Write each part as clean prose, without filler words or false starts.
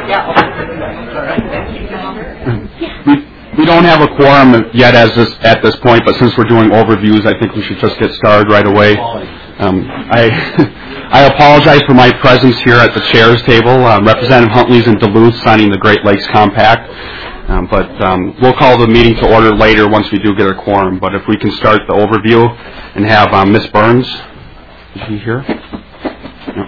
We don't have a quorum yet at this point, but since we're doing overviews, I think we should just get started right away. I apologize for my presence here at the chairs table. Representative Huntley's in Duluth signing the Great Lakes Compact, but we'll call the meeting to order later once we do get a quorum. But if we can start the overview and have Ms. Burns, is she here? No.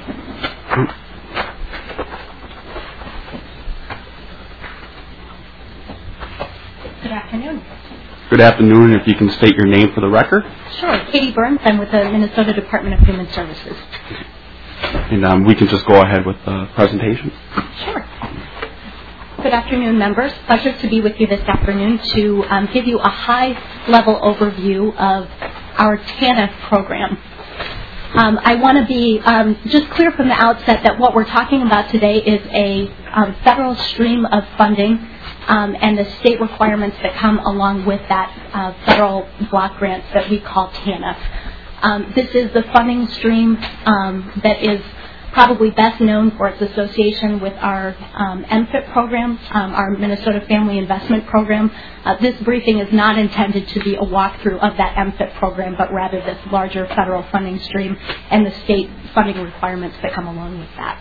Good afternoon. Good afternoon. If you can state your name for the record. Sure. Katie Burns. I'm with the Minnesota Department of Human Services. And we can just go ahead with the presentation. Sure. Good afternoon, members. Pleasure to be with you this afternoon to give you a high-level overview of our TANF program. I want to be just clear from the outset that what we're talking about today is a federal stream of funding and the state requirements that come along with that federal block grants that we call TANF. This is the funding stream that is probably best known for its association with our MFIP program, our Minnesota Family Investment Program. This briefing is not intended to be a walkthrough of that MFIP program, but rather this larger federal funding stream and the state funding requirements that come along with that.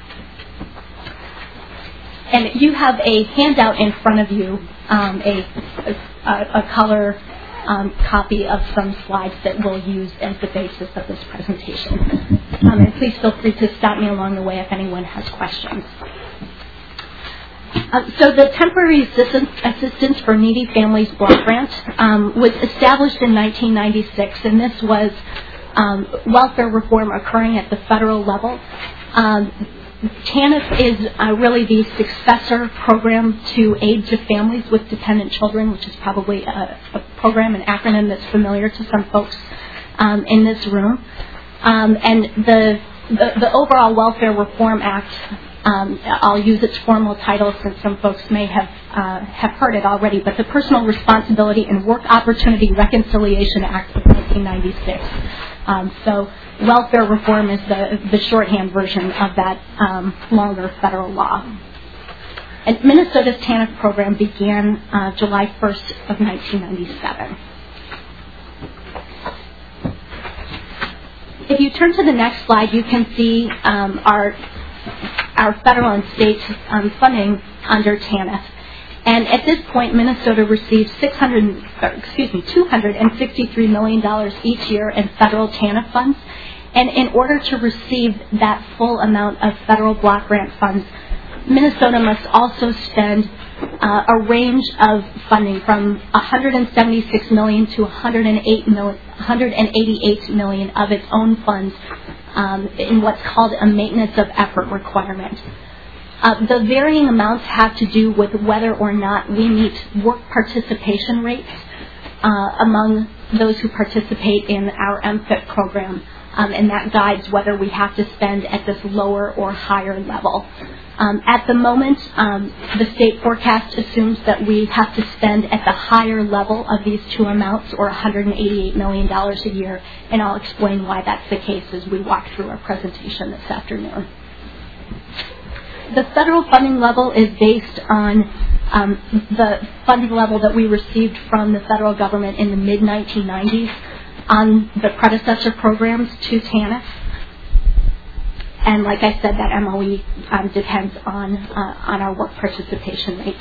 And you have a handout in front of you, a color copy of some slides that we'll use as the basis of this presentation. And please feel free to stop me along the way if anyone has questions. So the Temporary Assistance for Needy Families Block Grant was established in 1996, and this was welfare reform occurring at the federal level. TANF is really the successor program to Aid to Families with Dependent Children, which is probably a program, an acronym that's familiar to some folks in this room. And the overall Welfare Reform Act, I'll use its formal title since some folks may have heard it already, but the Personal Responsibility and Work Opportunity Reconciliation Act of 1996. So welfare reform is the shorthand version of that longer federal law. And Minnesota's TANF program began July 1st of 1997. If you turn to the next slide, you can see our federal and state funding under TANF. And at this point, Minnesota receives $263 million each year in federal TANF funds. And in order to receive that full amount of federal block grant funds, Minnesota must also spend a range of funding from $176 million to $188 million of its own funds in what's called a maintenance of effort requirement. The varying amounts have to do with whether or not we meet work participation rates among those who participate in our MFIP program, and that guides whether we have to spend at this lower or higher level. At the moment, the state forecast assumes that we have to spend at the higher level of these two amounts, or $188 million a year, and I'll explain why that's the case as we walk through our presentation this afternoon. The federal funding level is based on the funding level that we received from the federal government in the mid-1990s on the predecessor programs to TANF. And like I said, that MOE depends on our work participation rates.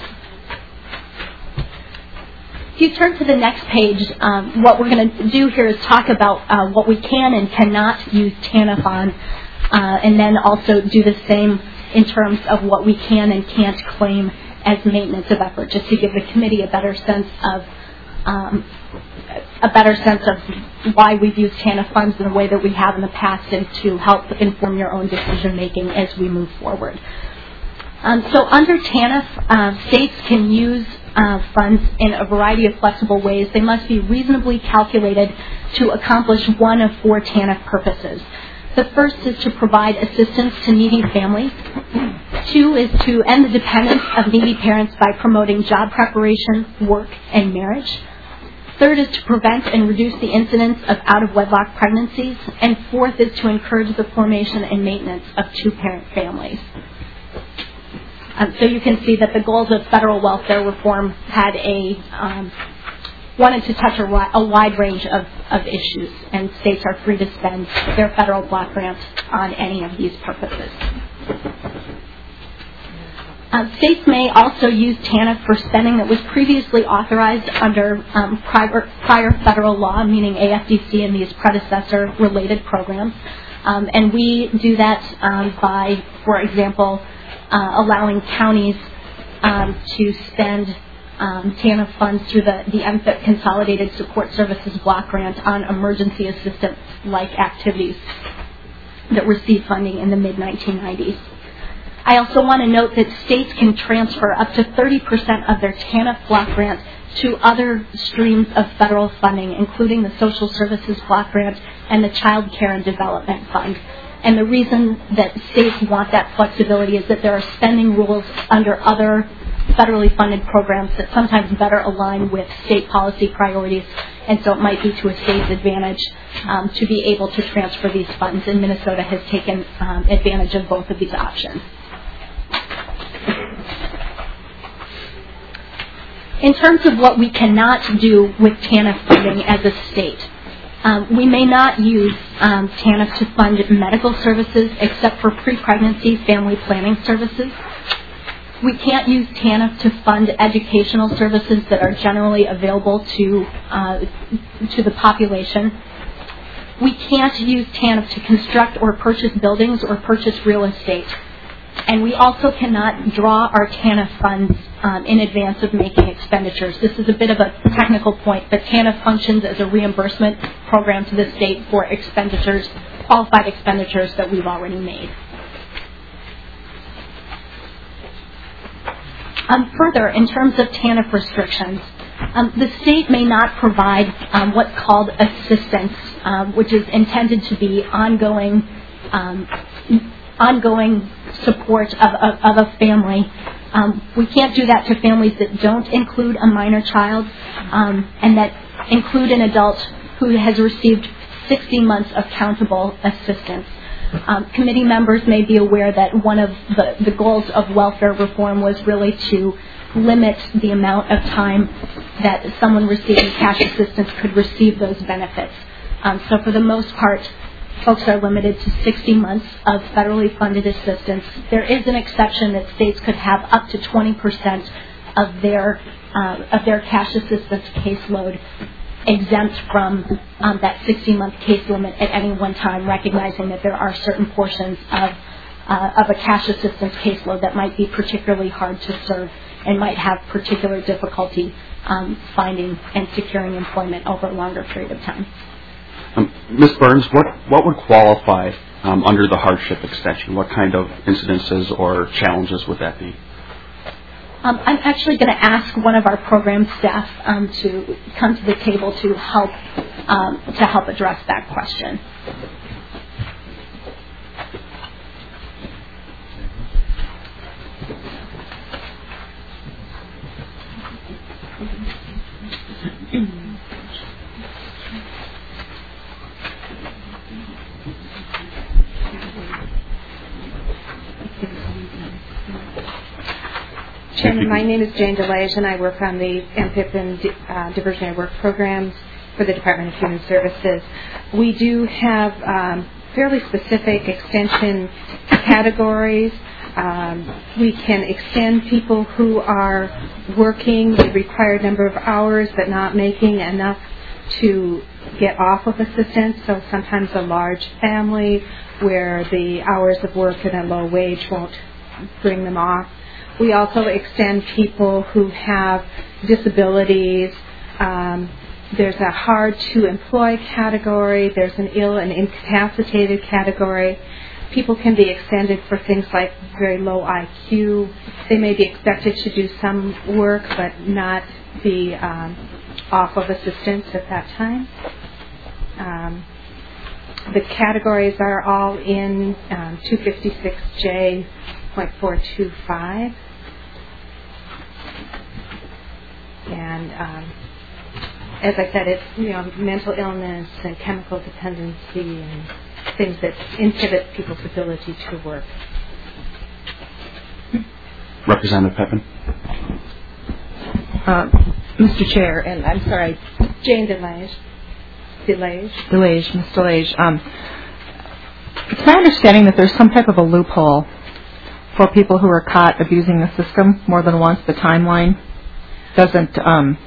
If you turn to the next page, what we're going to do here is talk about what we can and cannot use TANF on, and then also do the same in terms of what we can and can't claim as maintenance of effort, just to give the committee a better sense of why we've used TANF funds in the way that we have in the past, and to help inform your own decision making as we move forward. So under TANF, states can use funds in a variety of flexible ways. They must be reasonably calculated to accomplish one of four TANF purposes. The first is to provide assistance to needy families. Two is to end the dependence of needy parents by promoting job preparation, work, and marriage. Third is to prevent and reduce the incidence of out-of-wedlock pregnancies. And fourth is to encourage the formation and maintenance of two-parent families. So you can see that the goals of federal welfare reform had wanted to touch a wide range of issues, and states are free to spend their federal block grants on any of these purposes. States may also use TANF for spending that was previously authorized under prior federal law, meaning AFDC and these predecessor-related programs. And we do that by, for example, allowing counties to spend TANF funds through the MFIP Consolidated Support Services Block Grant on emergency assistance-like activities that received funding in the mid-1990s. I also want to note that states can transfer up to 30% of their TANF block grant to other streams of federal funding, including the Social Services Block Grant and the Child Care and Development Fund. And the reason that states want that flexibility is that there are spending rules under other federally funded programs that sometimes better align with state policy priorities, and so it might be to a state's advantage to be able to transfer these funds, and Minnesota has taken advantage of both of these options. In terms of what we cannot do with TANF funding as a state, we may not use TANF to fund medical services except for pre-pregnancy family planning services. We can't use TANF to fund educational services that are generally available to the population. We can't use TANF to construct or purchase buildings or purchase real estate. And we also cannot draw our TANF funds in advance of making expenditures. This is a bit of a technical point, but TANF functions as a reimbursement program to the state for expenditures, qualified expenditures that we've already made. Further, in terms of TANF restrictions, the state may not provide what's called assistance, which is intended to be ongoing support of a family. We can't do that to families that don't include a minor child and that include an adult who has received 60 months of countable assistance. Committee members may be aware that one of the goals of welfare reform was really to limit the amount of time that someone receiving cash assistance could receive those benefits. So for the most part, folks are limited to 60 months of federally funded assistance. There is an exception that states could have up to 20% of their cash assistance caseload exempt from that 60-month case limit at any one time, recognizing that there are certain portions of a cash assistance caseload that might be particularly hard to serve and might have particular difficulty finding and securing employment over a longer period of time. Ms. Burns, what would qualify under the hardship extension? What kind of incidences or challenges would that be? I'm actually going to ask one of our program staff to come to the table to help address that question. Chairman, my name is Jane DeLage, and I work on the MPIP and diversionary work programs for the Department of Human Services. We do have fairly specific extension categories. We can extend people who are working the required number of hours but not making enough to get off of assistance. So sometimes a large family where the hours of work and a low wage won't bring them off. We also extend people who have disabilities. There's a hard-to-employ category. There's an ill and incapacitated category. People can be extended for things like very low IQ. They may be expected to do some work but not be off of assistance at that time. The categories are all in 256J.425. And as I said, it's mental illness and chemical dependency and things that inhibit people's ability to work. Representative Pepin. Mr. Chair, and I'm sorry, Jane DeLage. Ms. DeLage. It's my understanding that there's some type of a loophole for people who are caught abusing the system more than once. The timeline doesn't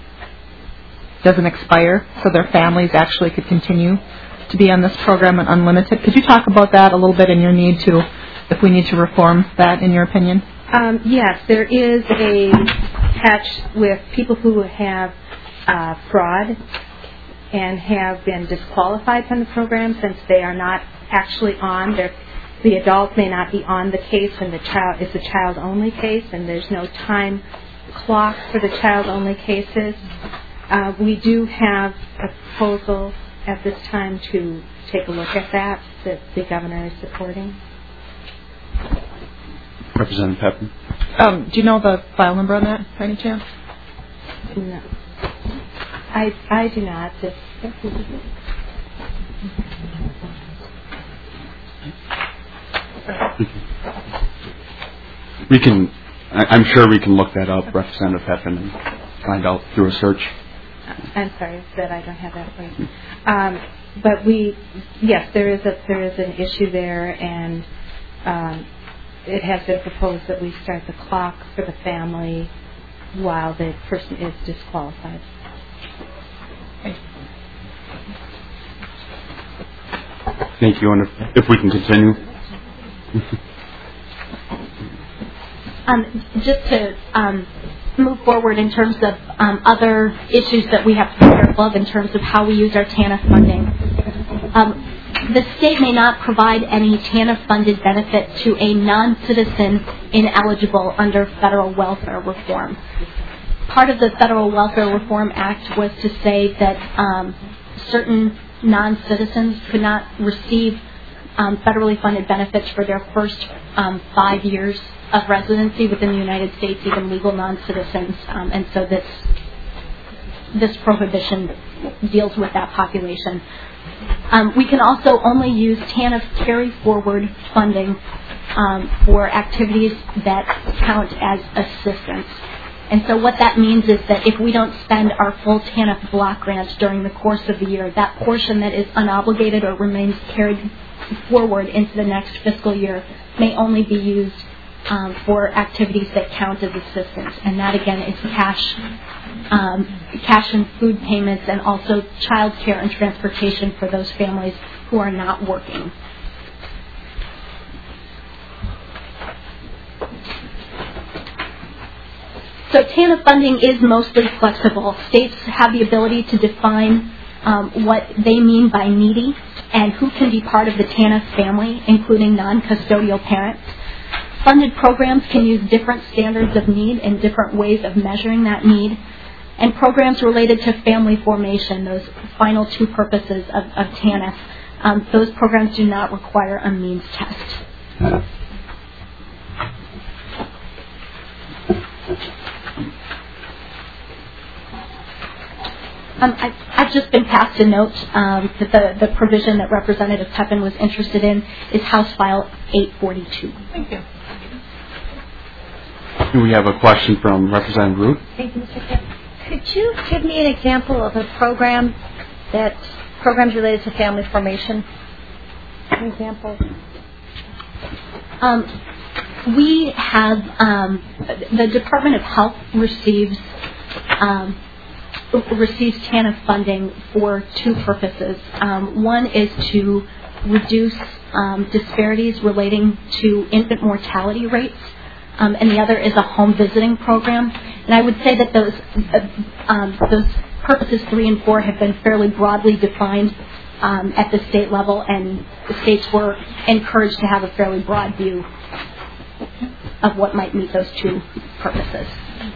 expire, so their families actually could continue to be on this program and unlimited. Could you talk about that a little bit and if we need to reform that, in your opinion? Yes, there is a catch with people who have fraud and have been disqualified from the program since they are not actually on. The adult may not be on the case when it's a child-only case, and there's no time clock for the child-only cases. We do have a proposal at this time to take a look at that the governor is supporting. Representative Pepin. Do you know the file number on that, by any chance? No. I do not. I'm sure we can look that up, Representative Pepin, and find out through a search. I'm sorry that I don't have that for you. But yes, there is an issue there, and it has been proposed that we start the clock for the family while the person is disqualified. Thank you, and if we can continue. Just to move forward in terms of other issues that we have to be careful of in terms of how we use our TANF funding. The state may not provide any TANF-funded benefit to a non-citizen ineligible under federal welfare reform. Part of the Federal Welfare Reform Act was to say that certain non-citizens could not receive federally funded benefits for their first 5 years of residency within the United States, even legal non-citizens, and so this prohibition deals with that population. We can also only use TANF carry-forward funding for activities that count as assistance. And so what that means is that if we don't spend our full TANF block grant during the course of the year, that portion that is unobligated or remains carried forward into the next fiscal year may only be used for activities that count as assistance. And that, again, is cash and food payments, and also child care and transportation for those families who are not working. So TANF funding is mostly flexible. States have the ability to define what they mean by needy and who can be part of the TANF family, including non-custodial parents. Funded programs can use different standards of need and different ways of measuring that need. And programs related to family formation, those final two purposes of TANF, those programs do not require a means test. I've just been passed a note that the provision that Representative Pepin was interested in is House File 842. Thank you. We have a question from Representative Root. Thank you, Mr. Chair. Could you give me an example of a programs related to family formation? An example? We have the Department of Health receives TANF funding for two purposes. One is to reduce disparities relating to infant mortality rates, and the other is a home visiting program. And I would say that those purposes 3 and 4 have been fairly broadly defined at the state level, and the states were encouraged to have a fairly broad view of what might meet those two purposes.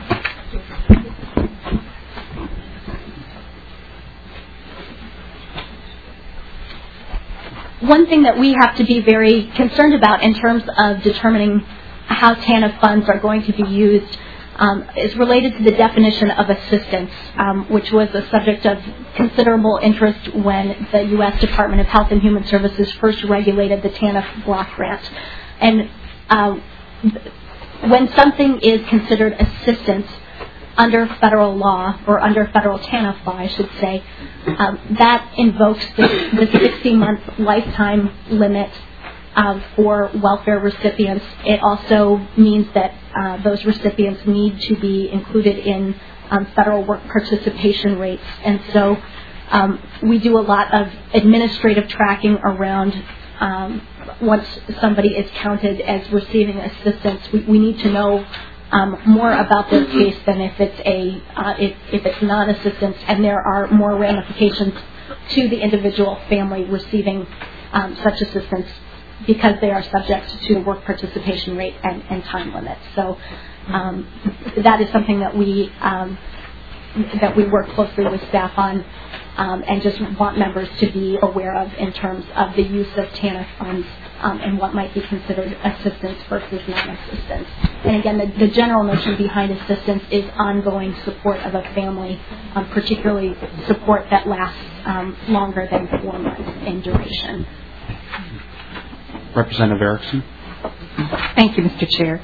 One thing that we have to be very concerned about in terms of determining how TANF funds are going to be used is related to the definition of assistance, which was a subject of considerable interest when the U.S. Department of Health and Human Services first regulated the TANF block grant. And When something is considered assistance under federal law, or under federal TANF law, I should say, that invokes the 60-month lifetime limit for welfare recipients. It also means that those recipients need to be included in federal work participation rates. And so we do a lot of administrative tracking around once somebody is counted as receiving assistance. We need to know more about their case than if it's non-assistance, and there are more ramifications to the individual family receiving such assistance because they are subject to the work participation rate and time limits. So that is something that we work closely with staff on, and just want members to be aware of in terms of the use of TANF funds and what might be considered assistance versus non-assistance. And again, the general notion behind assistance is ongoing support of a family, particularly support that lasts longer than 4 months in duration. Representative Erickson. Thank you, Mr. Chair.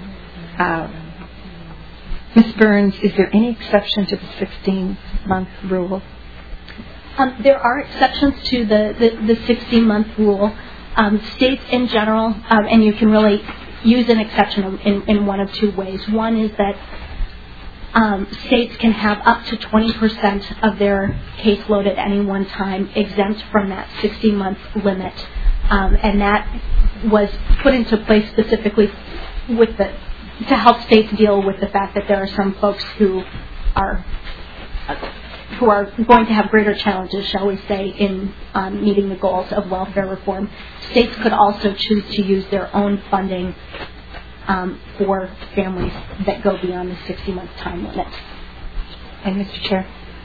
Ms. Burns, is there any exception to the 16-month rule? There are exceptions to the 16-month rule. States in general, and you can really use an exception in one of two ways. One is that states can have up to 20% of their caseload at any one time exempt from that 60-month limit, and that was put into place specifically to help states deal with the fact that there are some folks who are going to have greater challenges, shall we say, in meeting the goals of welfare reform. States could also choose to use their own funding for families that go beyond the 60-month time limit. And Mr. Chair,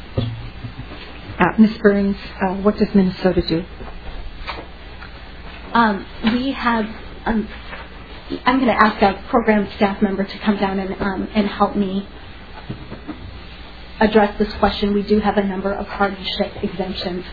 Ms. Burns, what does Minnesota do? We have. I'm going to ask a program staff member to come down and help me address this question. We do have a number of hardship exemptions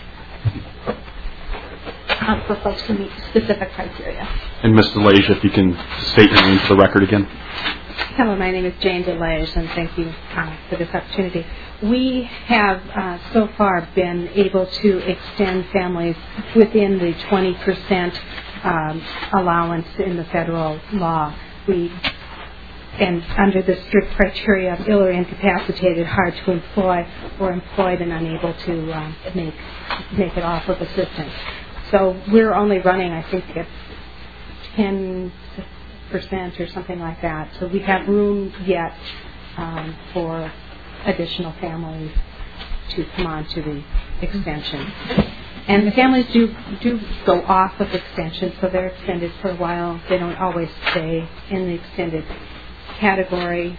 for folks who meet specific criteria. And Ms. DeLage, if you can state your name for the record again. Hello, my name is Jane DeLage, and thank you for this opportunity. We have so far been able to extend families within the 20% allowance in the federal law. And under the strict criteria of ill or incapacitated, hard to employ, or employed and unable to make it off of assistance. So we're only running, I think, at 10% or something like that. So we have room yet for additional families to come on to the extension. And the families do go off of extension, so they're extended for a while. They don't always stay in the extended category.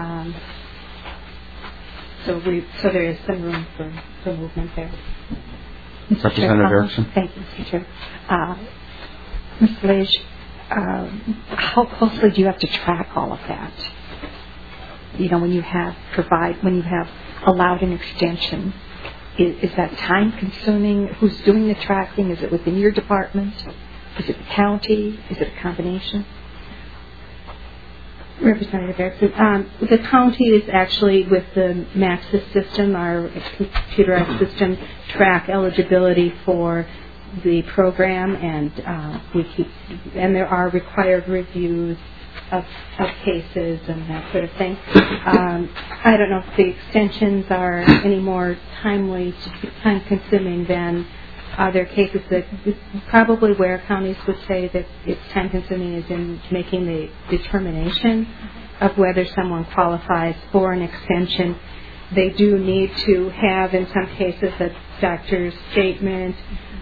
So there is some room for movement there. Representative Erickson. Thank you, Mr. Chair. Ms. DeLage, how closely do you have to track all of that? You know, when you have allowed an extension, is that time consuming? Who's doing the tracking? Is it within your department? Is it the county? Is it a combination? Representative Erickson, the county is actually with the Maxis system, our computerized system, track eligibility for the program, and there are required reviews of cases and that sort of thing. I don't know if the extensions are any more time consuming than other cases. That probably where counties would say that it's time consuming is in making the determination of whether someone qualifies for an extension. They do need to have, in some cases, a doctor's statement,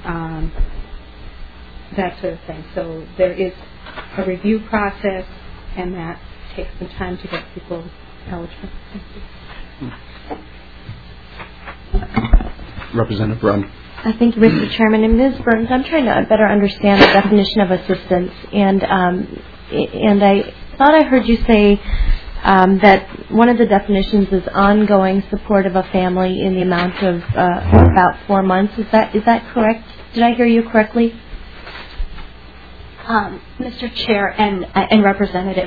that sort of thing. So there is a review process, and that takes some time to get people eligible. Representative Brunn. Thank you, Mr. Chairman. And Ms. Burns, I'm trying to better understand the definition of assistance. And I thought I heard you say that one of the definitions is ongoing support of a family in the amount of about 4 months. Is that correct? Did I hear you correctly? Mr. Chair and Representative,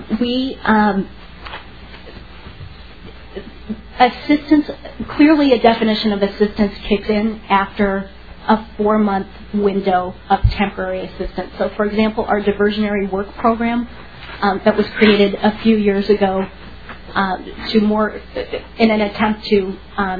assistance, clearly a definition of assistance kicks in after a 4-month window of temporary assistance. So, for example, our diversionary work program that was created a few years ago in an attempt to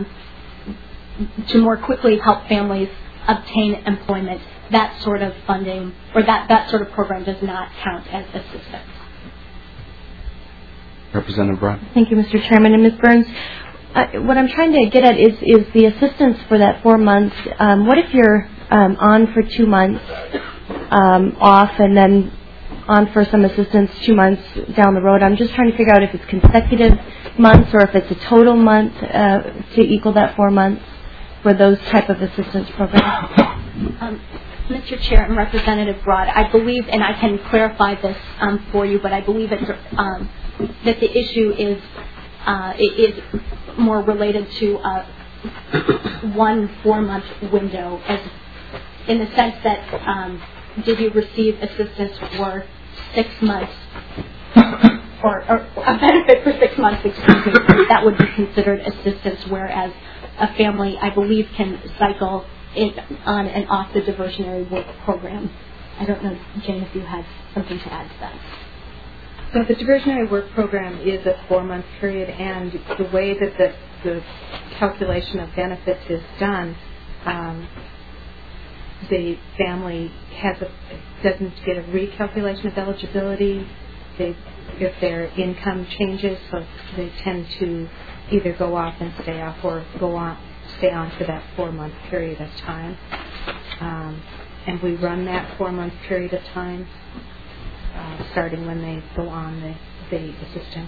more quickly help families obtain employment, that sort of funding or that sort of program does not count as assistance. Representative Broad. Thank you, Mr. Chairman. And Ms. Burns, what I'm trying to get at is the assistance for that 4 months. What if you're on for 2 months off and then on for some assistance 2 months down the road? I'm just trying to figure out if it's consecutive months or if it's a total month to equal that 4 months for those type of assistance programs. Mr. Chair and Representative Broad, I believe, and I can clarify this for you, but I believe it's, that the issue is more related to 1 4-month window, as in the sense that did you receive assistance for 6 months or a benefit for 6 months, excuse me, that would be considered assistance, whereas a family, I believe, can cycle on and off the diversionary work program. I don't know, Jane, if you have something to add to that. So the diversionary work program is a 4-month period, and the way that the calculation of benefits is done, the family doesn't get a recalculation of eligibility if their income changes, so they tend to either go off and stay off or stay on for that 4-month period of time. And we run that 4-month period of time starting when they go on the assistance.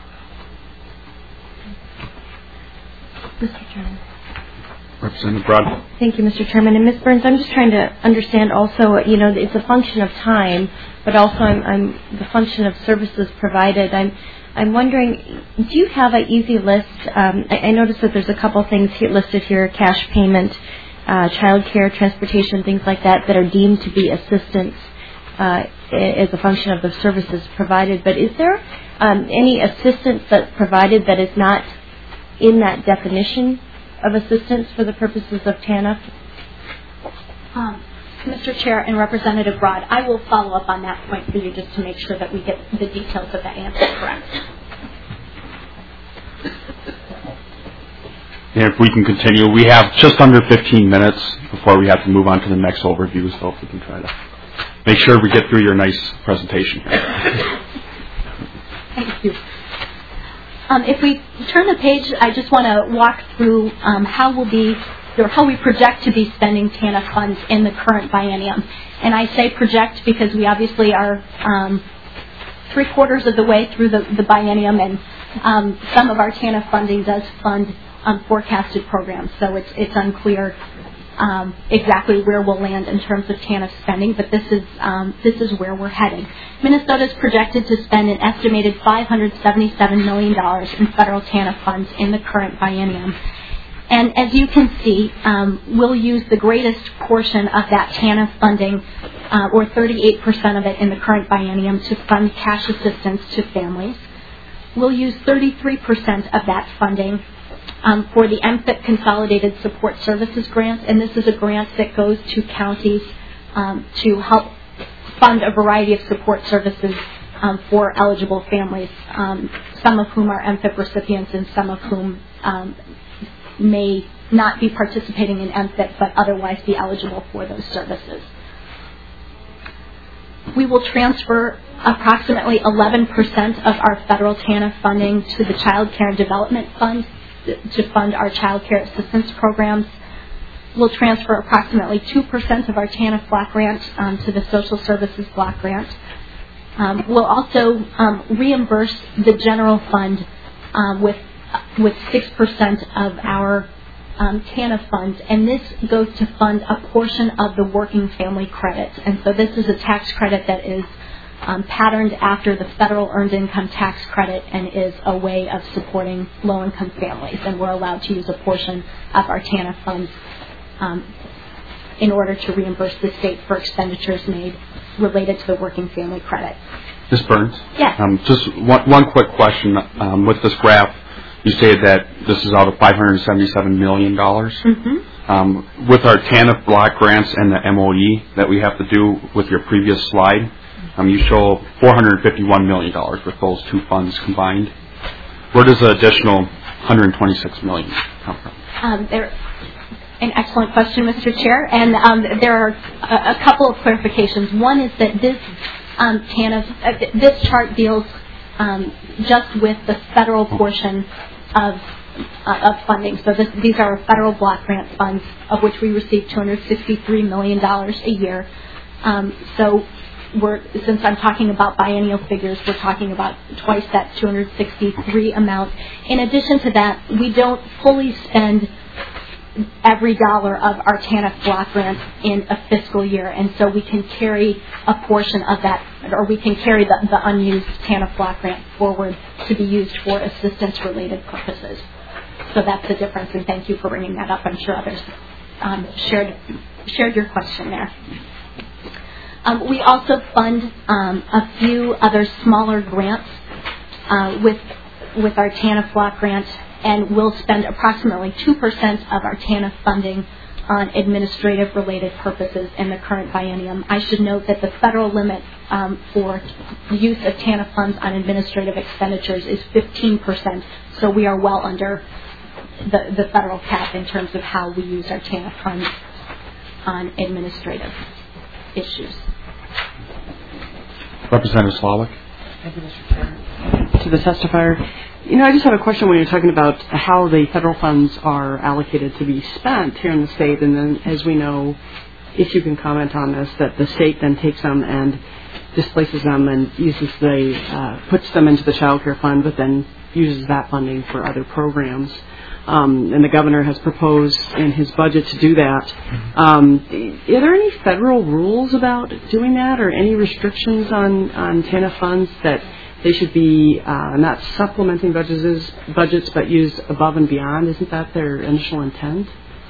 Mr. Chairman. Representative Broad. Thank you, Mr. Chairman. And Ms. Burns, I'm just trying to understand also, it's a function of time, but also I'm the function of services provided. I'm wondering, do you have an easy list? I noticed that there's a couple things listed here, cash payment, child care, transportation, things like that are deemed to be assistance as a function of the services provided. But is there any assistance that's provided that is not in that definition of assistance for the purposes of TANF? Mr. Chair and Representative Broad, I will follow up on that point for you just to make sure that we get the details of that answer correct. And if we can continue, we have just under 15 minutes before we have to move on to the next overview, so if we can try to make sure we get through your nice presentation. Thank you. If we turn the page, I just want to walk through how we project to be spending TANF funds in the current biennium. And I say project because we obviously are 3/4 of the way through the biennium, and some of our TANF funding does fund forecasted programs, so it's unclear exactly where we'll land in terms of TANF spending, but this is where we're headed. Minnesota is projected to spend an estimated $577 million in federal TANF funds in the current biennium. And as you can see, we'll use the greatest portion of that TANF funding, or 38% of it in the current biennium, to fund cash assistance to families. We'll use 33% of that funding for the MFIP Consolidated Support Services Grant, and this is a grant that goes to counties to help fund a variety of support services for eligible families, some of whom are MFIP recipients and some of whom may not be participating in MFIP but otherwise be eligible for those services. We will transfer approximately 11% of our federal TANF funding to the Child Care and Development Fund to fund our child care assistance programs. We'll transfer approximately 2% of our TANF block grant to the Social Services block grant. We'll also reimburse the general fund with 6% of our TANF funds, and this goes to fund a portion of the working family credit. And so this is a tax credit that is patterned after the federal earned income tax credit and is a way of supporting low-income families. And we're allowed to use a portion of our TANF funds in order to reimburse the state for expenditures made related to the working family credit. Ms. Burns? Yes. Just one quick question. With this graph, you say that this is out of $577 million. Mm-hmm. With our TANF block grants and the MOE that we have to do with your previous slide, you show $451 million with those two funds combined. Where does the additional $126 million come from? An excellent question, Mr. Chair. And there are a couple of clarifications. One is that this TANF, this chart deals just with the federal portion of funding. So these are federal block grant funds, of which we receive $263 million a year. So since I'm talking about biennial figures, we're talking about twice that 263 amount. In addition to that, we don't fully spend every dollar of our TANF block grants in a fiscal year, and so we can carry a portion of that, or we can carry the unused TANF block grant forward to be used for assistance-related purposes. So that's the difference, and thank you for bringing that up. I'm sure others shared your question there. We also fund a few other smaller grants with our TANF block grant, and we'll spend approximately 2% of our TANF funding on administrative-related purposes in the current biennium. I should note that the federal limit for the use of TANF funds on administrative expenditures is 15%, so we are well under the federal cap in terms of how we use our TANF funds on administrative issues. Representative Slavic. Thank you, Mr. Chair. To the testifier, I just have a question when you're talking about how the federal funds are allocated to be spent here in the state, and then, as we know, if you can comment on this, that the state then takes them and displaces them and puts them into the child care fund, but then uses that funding for other programs. And the governor has proposed in his budget to do that. Are there any federal rules about doing that, or any restrictions on TANF funds that they should be not supplementing budgets but used above and beyond? Isn't that their initial intent?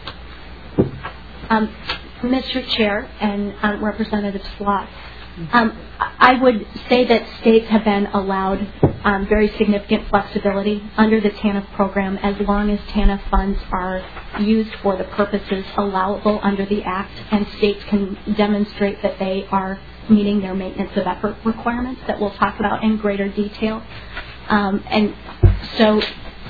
Mr. Chair and Representative Slot, I would say that states have been allowed very significant flexibility under the TANF program as long as TANF funds are used for the purposes allowable under the Act, and states can demonstrate that they are meeting their maintenance of effort requirements that we'll talk about in greater detail. And so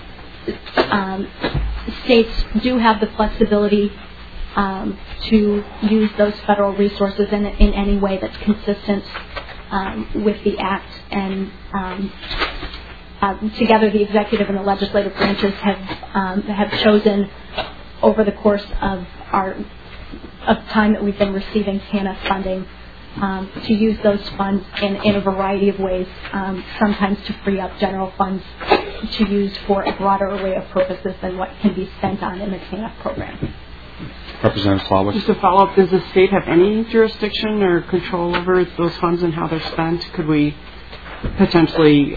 states do have the flexibility to use those federal resources in any way that's consistent with the Act. And together, the executive and the legislative branches have chosen over the course of time that we've been receiving TANF funding to use those funds in a variety of ways, sometimes to free up general funds to use for a broader array of purposes than what can be spent on in the TANF program. Representative Slavic. Just to follow up, does the state have any jurisdiction or control over those funds and how they're spent? Could we potentially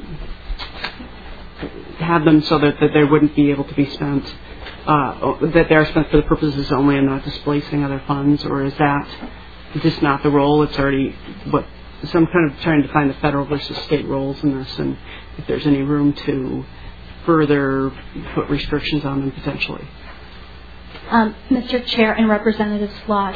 have them so that they wouldn't be able to be spent, that they're spent for the purposes only and not displacing other funds, or is that just not the role? It's already so I'm kind of trying to find the federal versus state roles in this, and if there's any room to further put restrictions on them potentially. Mr. Chair and Representative Slot,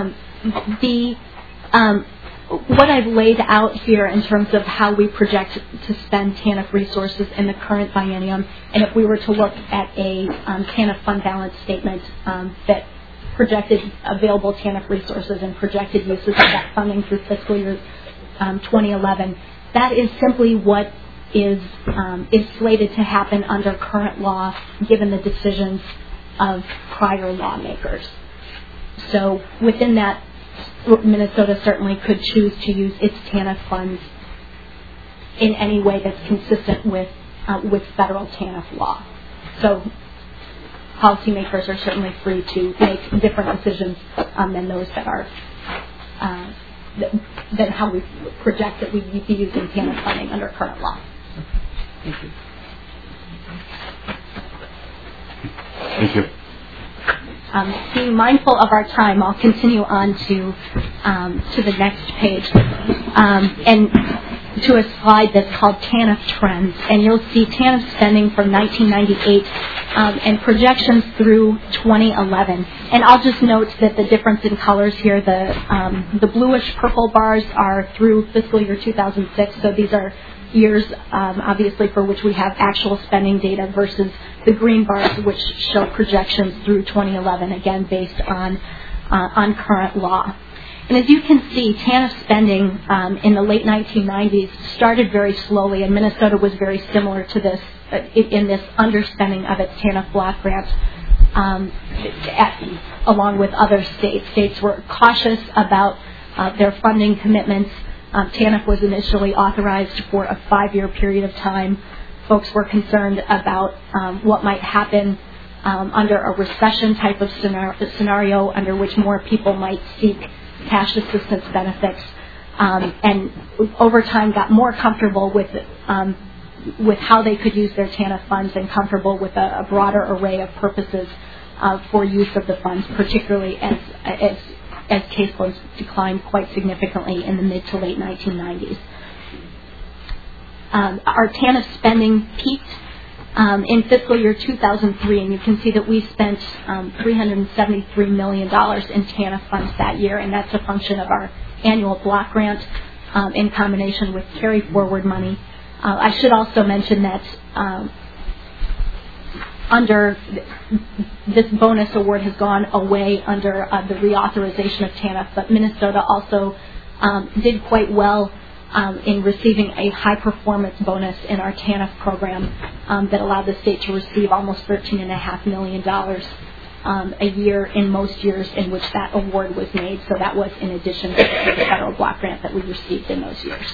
what I've laid out here in terms of how we project to spend TANF resources in the current biennium, and if we were to look at a TANF fund balance statement that projected available TANF resources and projected uses of that funding through fiscal year 2011, that is simply what is slated to happen under current law, given the decisions of prior lawmakers. So within that, Minnesota certainly could choose to use its TANF funds in any way that's consistent with federal TANF law. So policymakers are certainly free to make different decisions than those that are than how we project that we'd be using TANF funding under current law. Thank you. Thank you. Being mindful of our time, I'll continue on to the next page, and to a slide that's called TANF Trends. And you'll see TANF spending from 1998 and projections through 2011. And I'll just note that the difference in colors here, the bluish purple bars are through fiscal year 2006, so these are years, obviously, for which we have actual spending data, versus the green bars, which show projections through 2011, again based on current law. And as you can see, TANF spending in the late 1990s started very slowly, and Minnesota was very similar to this in this underspending of its TANF block grant, along with other states. States were cautious about their funding commitments. TANF was initially authorized for a 5-year period of time. Folks were concerned about what might happen under a recession type of scenario under which more people might seek cash assistance benefits, and over time got more comfortable with how they could use their TANF funds and comfortable with a broader array of purposes for use of the funds, particularly as caseloads declined quite significantly in the mid to late 1990s. Our TANF spending peaked in fiscal year 2003, and you can see that we spent $373 million in TANF funds that year, and that's a function of our annual block grant in combination with carry forward money. I should also mention that under this bonus award has gone away under the reauthorization of TANF, but Minnesota also did quite well in receiving a high performance bonus in our TANF program that allowed the state to receive almost $13.5 million a year in most years in which that award was made. So that was in addition to the federal block grant that we received in those years.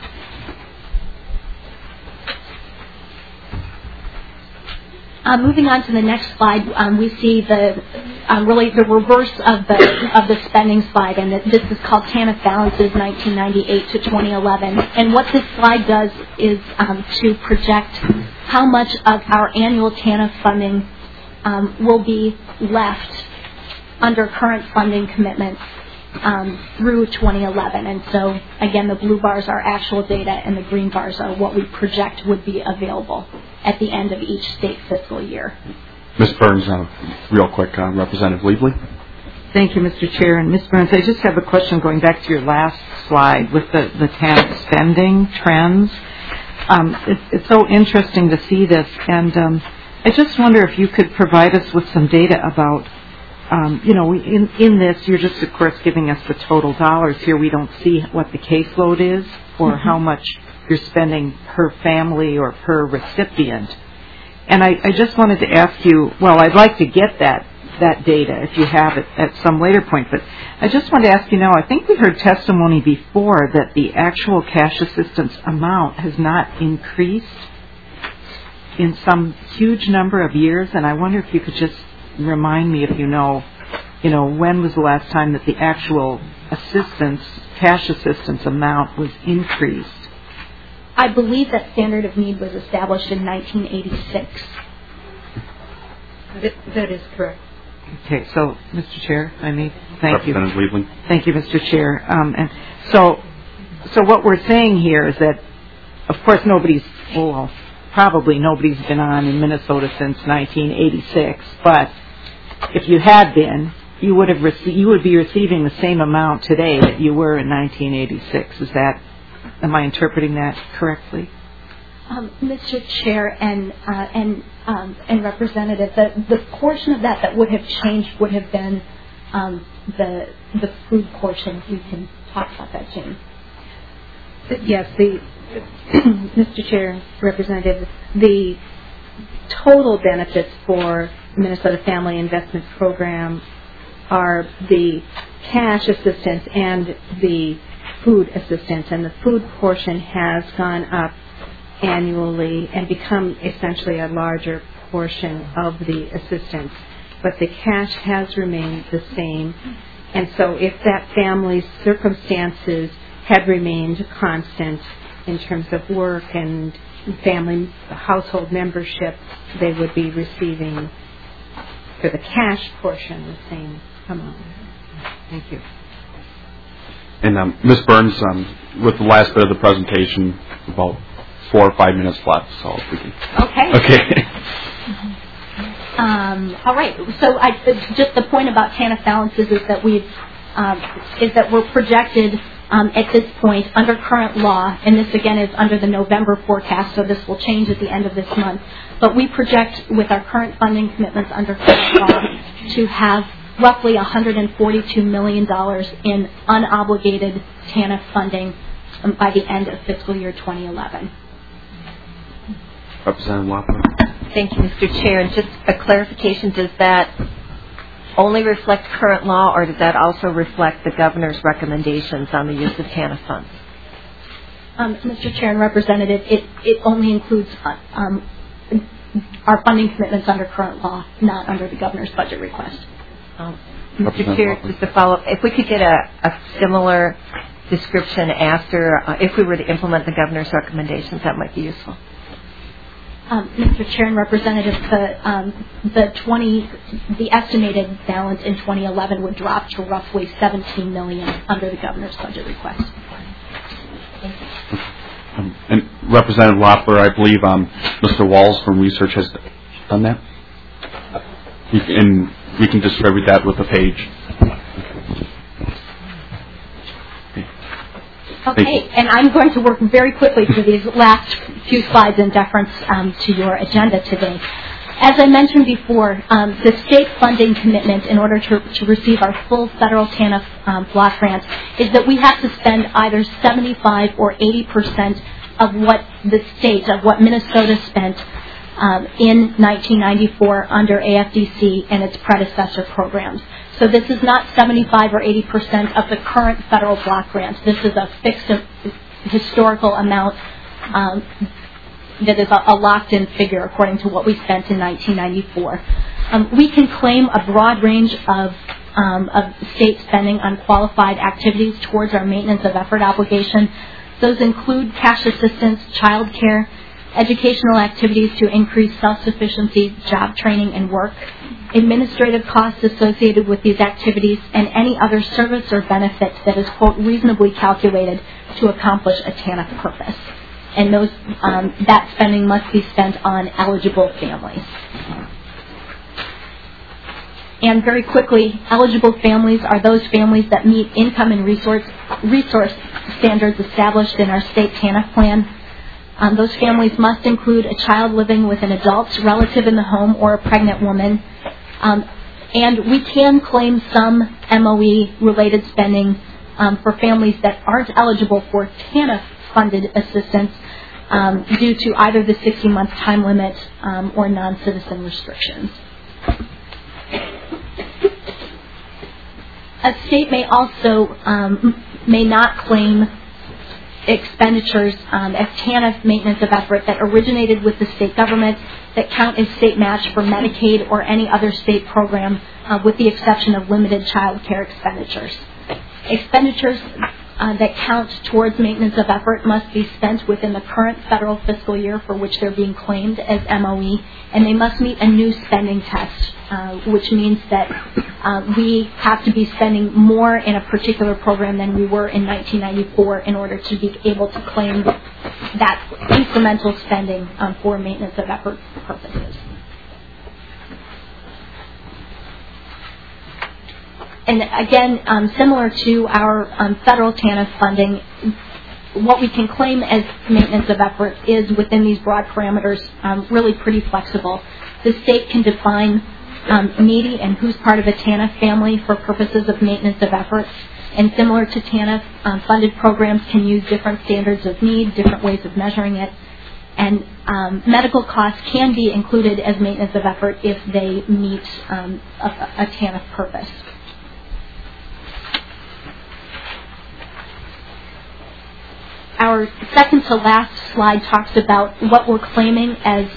Moving on to the next slide, we see really the reverse of the spending slide, and this is called TANF Balances 1998 to 2011. And what this slide does is to project how much of our annual TANF funding will be left under current funding commitments through 2011. And so, again, the blue bars are actual data, and the green bars are what we project would be available at the end of each state fiscal year. Ms. Burns, real quick, Representative Liebling. Thank you, Mr. Chair. And Ms. Burns, I just have a question going back to your last slide with the TANF spending trends. It's so interesting to see this, and I just wonder if you could provide us with some data about, in this, you're just, of course, giving us the total dollars. Here we don't see what the caseload is or how much you're spending per family or per recipient. And I just wanted to ask you, well, I'd like to get that data if you have it at some later point, but I just wanted to ask you now, I think we heard testimony before that the actual cash assistance amount has not increased in some huge number of years, and I wonder if you could just remind me if you know, when was the last time that the actual cash assistance amount was increased? I believe that standard of need was established in 1986. That is correct. Okay, so, Mr. Chair, thank you. Representative Liebling. Thank you, Mr. Chair. And so what we're saying here is that, of course, probably nobody's been on in Minnesota since 1986, but if you had been, you would be receiving the same amount today that you were in 1986. Am I interpreting that correctly? Mr. Chair and Representative, the portion of that would have changed would have been the food portion. We can talk about that, Jane. Yes, Mr. Chair, Representative, the total benefits for Minnesota Family Investment Program are the cash assistance and the food assistance, and the food portion has gone up annually and become essentially a larger portion of the assistance, but the cash has remained the same. And so if that family's circumstances had remained constant in terms of work and family household membership, they would be receiving for the cash portion, the same amount. Thank you. And Ms. Burns, with the last bit of the presentation, about 4 or 5 minutes left, so if we can. Okay. Okay. All right. So just the point about TANF balances is that we're projected at this point under current law, and this again is under the November forecast, so this will change at the end of this month. But we project with our current funding commitments under current law to have roughly $142 million in unobligated TANF funding by the end of fiscal year 2011. Representative Loeffler. Thank you, Mr. Chair. And just a clarification, does that only reflect current law, or does that also reflect the governor's recommendations on the use of TANF funds? Mr. Chair and Representative, it only includes our funding commitments under current law, not under the governor's budget request. Mr. Chair, just to follow up, if we could get a similar description after, if we were to implement the governor's recommendations, that might be useful. Mr. Chair and Representative, the estimated balance in 2011 would drop to roughly $17 million under the governor's budget request. And Representative Loeffler, I believe Mr. Walls from Research has done that. And we can distribute that with a page. Okay, and I'm going to work very quickly through these last few slides in deference to your agenda today. As I mentioned before, the state funding commitment in order to receive our full federal TANF block grant is that we have to spend either 75 or 80% of what the state, of what Minnesota spent in 1994 under AFDC and its predecessor programs. So this is not 75 or 80% of the current federal block grant. This is a fixed historical amount that is a locked-in figure according to what we spent in 1994. We can claim a broad range of state spending on qualified activities towards our maintenance of effort obligation. Those include cash assistance, child care, educational activities to increase self-sufficiency, job training, and work, administrative costs associated with these activities, and any other service or benefit that is, quote, reasonably calculated to accomplish a TANF purpose. And that spending must be spent on eligible families. And very quickly, eligible families are those families that meet income and resource standards established in our state TANF plan. Those families must include a child living with an adult relative in the home or a pregnant woman. And we can claim some MOE-related spending for families that aren't eligible for TANF-funded assistance due to either the 60-month time limit or non-citizen restrictions. A state may also may not claim expenditures as TANF maintenance of effort that originated with the state government that count as state match for Medicaid or any other state program with the exception of limited child care expenditures. Expenditures that count towards maintenance of effort must be spent within the current federal fiscal year for which they're being claimed as MOE, and they must meet a new spending test, which means that we have to be spending more in a particular program than we were in 1994 in order to be able to claim that incremental spending for maintenance of effort purposes. And again, similar to our federal TANF funding, what we can claim as maintenance of effort is within these broad parameters really pretty flexible. The state can define needy and who's part of a TANF family for purposes of maintenance of effort. And similar to TANF, funded programs can use different standards of need, different ways of measuring it. And medical costs can be included as maintenance of effort if they meet a TANF purpose. Our second to last slide talks about what we're claiming as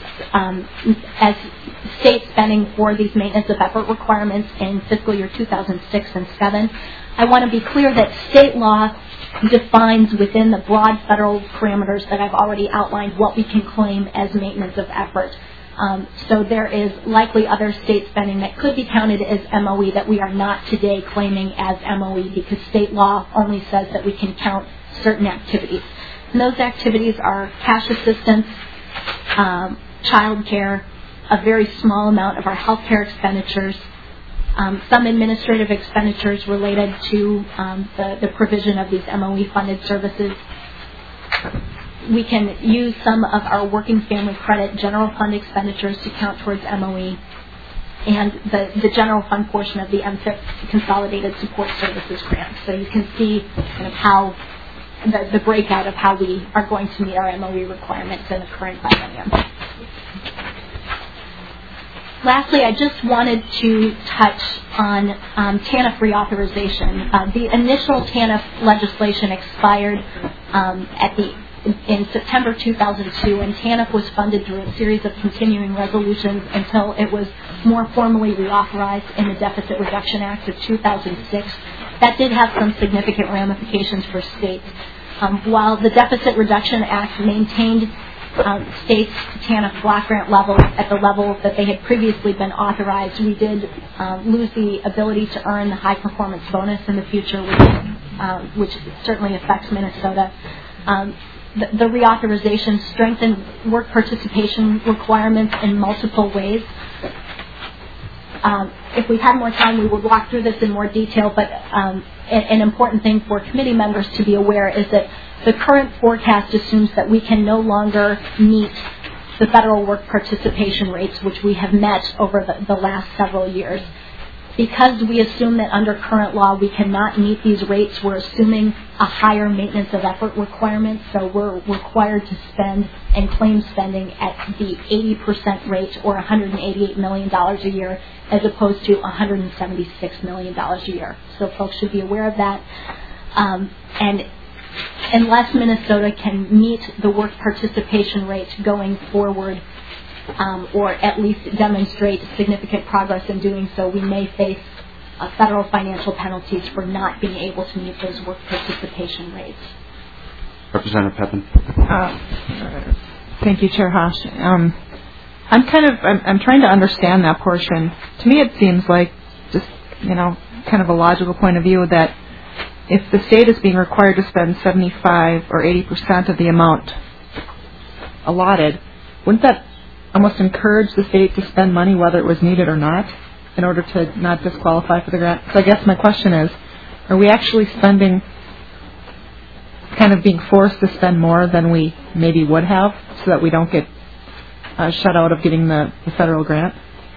state spending for these maintenance of effort requirements in fiscal year 2006 and 7. I want to be clear that state law defines within the broad federal parameters that I've already outlined what we can claim as maintenance of effort. So there is likely other state spending that could be counted as MOE that we are not today claiming as MOE because state law only says that we can count certain activities. And those activities are cash assistance, child care, a very small amount of our health care expenditures, some administrative expenditures related to the provision of these MOE-funded services. We can use some of our working family credit general fund expenditures to count towards MOE, and the general fund portion of the MFIP Consolidated Support Services grant. So you can see kind of how the breakout of how we are going to meet our MOE requirements in the current biennium. Lastly, I just wanted to touch on TANF reauthorization. The initial TANF legislation expired in September 2002, and TANF was funded through a series of continuing resolutions until it was more formally reauthorized in the Deficit Reduction Act of 2006. That did have some significant ramifications for states. While the Deficit Reduction Act maintained states' TANF block grant levels at the level that they had previously been authorized, we did lose the ability to earn the high performance bonus in the future, which certainly affects Minnesota. The reauthorization strengthened work participation requirements in multiple ways. If we had more time, we would walk through this in more detail, but an important thing for committee members to be aware is that the current forecast assumes that we can no longer meet the federal work participation rates, which we have met over the last several years. Because we assume that under current law we cannot meet these rates, we're assuming a higher maintenance of effort requirement, so we're required to spend and claim spending at the 80% rate, or $188 million a year, as opposed to $176 million a year. So folks should be aware of that. And unless Minnesota can meet the work participation rate going forward, or at least demonstrate significant progress in doing so, we may face federal financial penalties for not being able to meet those work participation rates. Representative Pepin. Thank you, Chair Haas. I'm trying to understand that portion. To me, it seems like just kind of a logical point of view that if the state is being required to spend 75 or 80% of the amount allotted, wouldn't that almost encourage the state to spend money whether it was needed or not in order to not disqualify for the grant? So I guess my question is, are we actually spending, kind of being forced to spend more than we maybe would have so that we don't get shut out of getting the federal grant?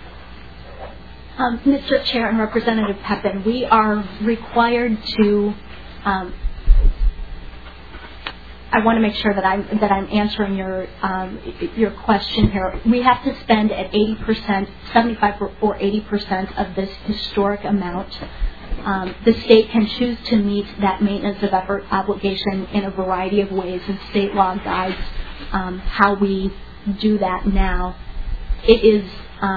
Mr. Chair and Representative Pepin, we are required to I want to make sure that I'm answering your question here. We have to spend at 80%, 75 or 80% of this historic amount. The state can choose to meet that maintenance of effort obligation in a variety of ways, and state law guides how we do that now. It's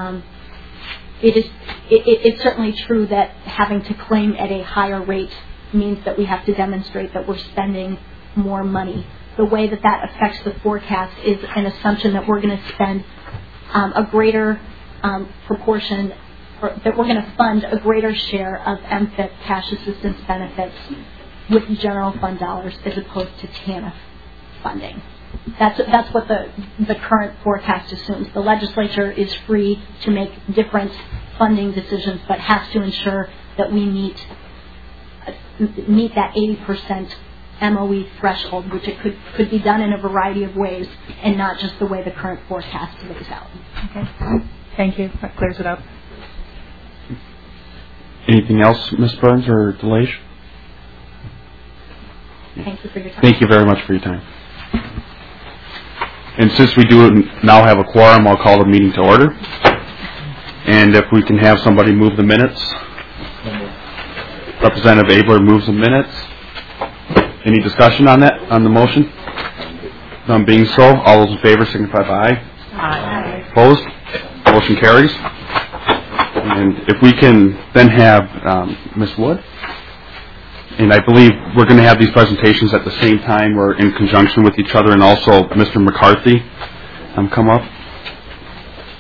certainly true that having to claim at a higher rate means that we have to demonstrate that we're spending more money. The way that affects the forecast is an assumption that we're going to spend a greater proportion, or that we're going to fund a greater share of MFIP cash assistance benefits with general fund dollars as opposed to TANF funding. That's what the current forecast assumes. The legislature is free to make different funding decisions, but has to ensure that we meet that 80% MOE threshold, which it could be done in a variety of ways and not just the way the current forecast lays out. Okay. Thank you. That clears it up. Anything else, Ms. Burns or DeLage? Thank you for your time. Thank you very much for your time. And since we do now have a quorum, I'll call the meeting to order. And if we can have somebody move the minutes. Representative Abler moves the minutes. Any discussion on that, on the motion? None being so, all those in favor signify by aye. Aye. Opposed? Motion carries. And if we can then have Ms. Wood. And I believe we're going to have these presentations at the same time or in conjunction with each other, and also Mr. McCarthy come up.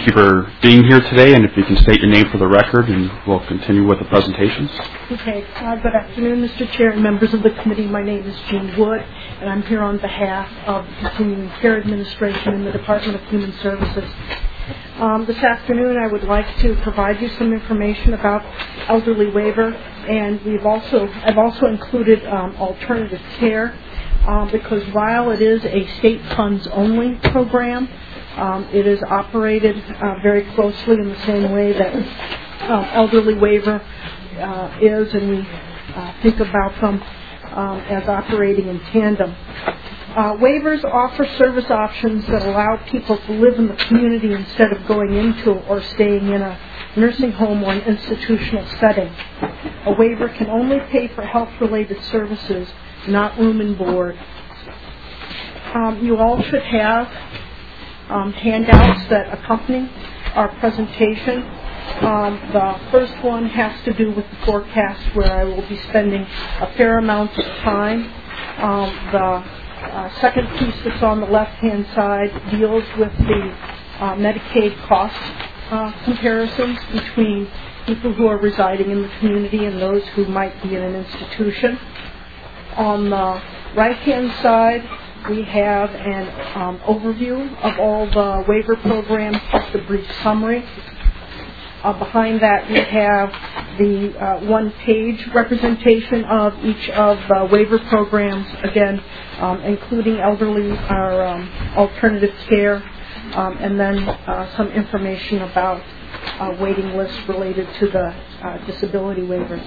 thank you for being here today, and if you can state your name for the record, and we'll continue with the presentations. Okay. Good afternoon, Mr. Chair and members of the committee. My name is Jean Wood, and I'm here on behalf of the Continuing Care Administration in the Department of Human Services. This afternoon, I would like to provide you some information about elderly waiver, and I've also included alternative care, because while it is a state funds only program, it is operated very closely in the same way that elderly waiver is, and we think about them as operating in tandem. Waivers offer service options that allow people to live in the community instead of going into or staying in a nursing home or an institutional setting. A waiver can only pay for health-related services, not room and board. You all should have handouts that accompany our presentation. The first one has to do with the forecast, where I will be spending a fair amount of time. The second piece that's on the left-hand side deals with the Medicaid cost comparisons between people who are residing in the community and those who might be in an institution. On the right-hand side, we have an overview of all the waiver programs, just a brief summary. Behind that, we have the one-page representation of each of the waiver programs, again, including elderly or alternative care, and then some information about waiting lists related to the disability waivers.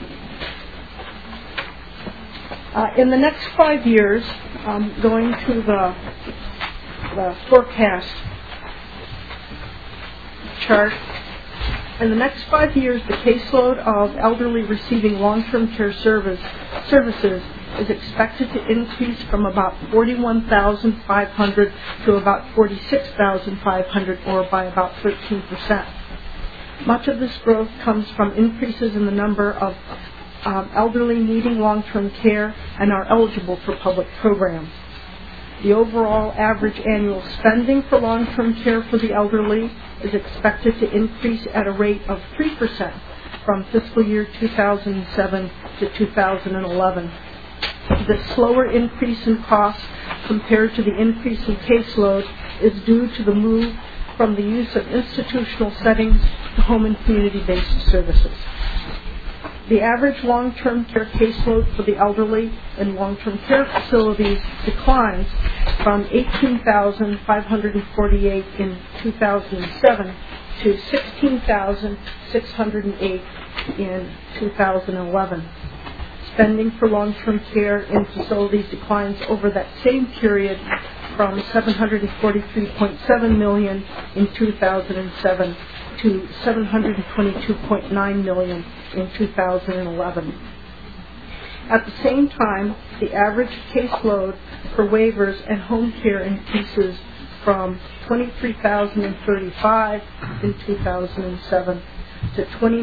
In the next 5 years, going to the forecast chart, in the next 5 years, the caseload of elderly receiving long-term care services is expected to increase from about 41,500 to about 46,500, or by about 13%. Much of this growth comes from increases in the number of elderly needing long-term care and are eligible for public programs. The overall average annual spending for long-term care for the elderly is expected to increase at a rate of 3% from fiscal year 2007 to 2011. The slower increase in costs compared to the increase in caseload is due to the move from the use of institutional settings to home and community-based services. The average long-term care caseload for the elderly in long-term care facilities declines from 18,548 in 2007 to 16,608 in 2011. Spending for long-term care in facilities declines over that same period from $743.7 million in 2007 to $722.9 million in 2011. At the same time, the average caseload for waivers and home care increases from 23,035 in 2007 to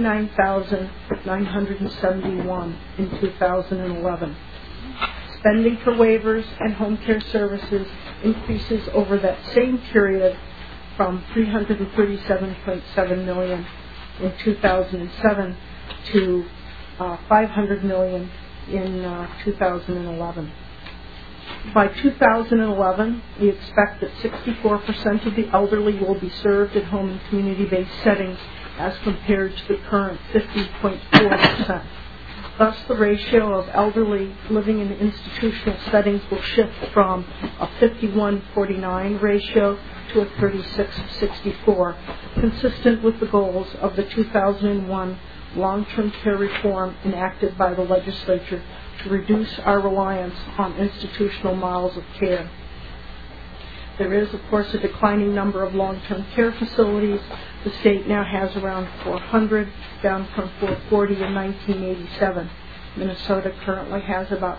29,971 in 2011. Spending for waivers and home care services increases over that same period from $337.7 million in 2007 to $500 million in 2011. By 2011, we expect that 64% of the elderly will be served at home and community-based settings as compared to the current 50.4%. Thus, the ratio of elderly living in institutional settings will shift from a 51-49 ratio to a 36-64, consistent with the goals of the 2001 long-term care reform enacted by the legislature to reduce our reliance on institutional models of care. There is, of course, a declining number of long-term care facilities. The state now has around 400, down from 440 in 1987. Minnesota currently has about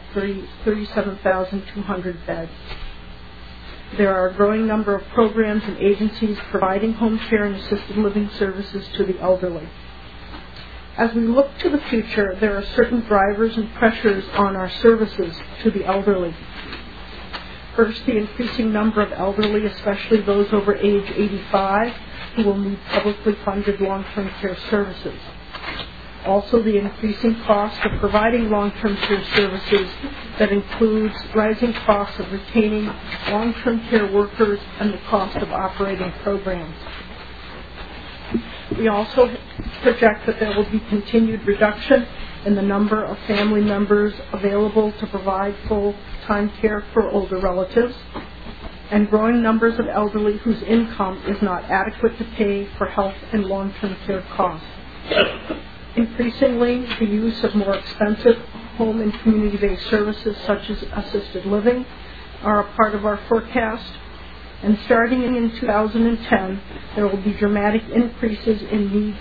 37,200 beds. There are a growing number of programs and agencies providing home care and assisted living services to the elderly. As we look to the future, there are certain drivers and pressures on our services to the elderly. First, the increasing number of elderly, especially those over age 85, who will need publicly funded long-term care services. Also, the increasing cost of providing long-term care services that includes rising costs of retaining long-term care workers and the cost of operating programs. We also project that there will be continued reduction in the number of family members available to provide full-time care for older relatives, and growing numbers of elderly whose income is not adequate to pay for health and long-term care costs. Increasingly, the use of more expensive home and community-based services such as assisted living are a part of our forecast. And starting in 2010, there will be dramatic increases in need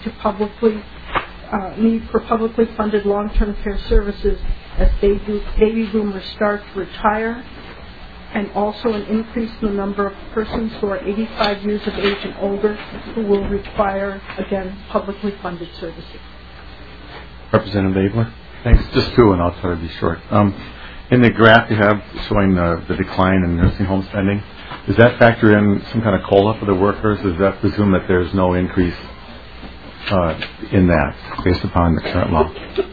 for publicly funded long-term care services as baby boomers start to retire, and also an increase in the number of persons who are 85 years of age and older who will require, again, publicly funded services. Representative Abler. Thanks. Just two, and I'll try to be short. In the graph you have showing the decline in nursing home spending, does that factor in some kind of COLA for the workers? Does that presume that there's no increase in that based upon the current law?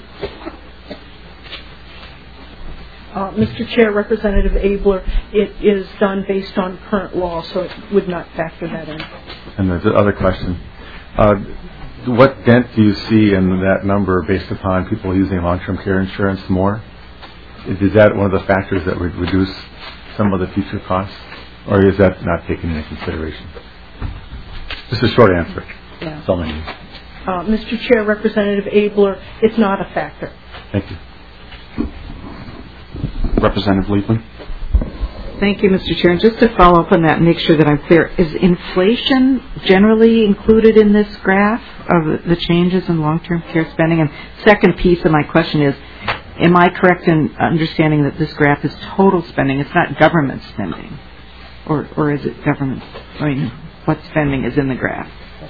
Mr. Chair, Representative Abler, it is done based on current law, so it would not factor that in. And there's the other question. What dent do you see in that number based upon people using long-term care insurance more? Is that one of the factors that would reduce some of the future costs? Or is that not taken into consideration? Just a short answer. Yeah. That's all I need. Mr. Chair, Representative Abler, it's not a factor. Thank you. Representative Liebman. Thank you, Mr. Chair. And just to follow up on that and make sure that I'm clear, is inflation generally included in this graph of the changes in long-term care spending? And second piece of my question is, am I correct in understanding that this graph is total spending? It's not government spending. Or is it government? I mean, what spending is in the graph?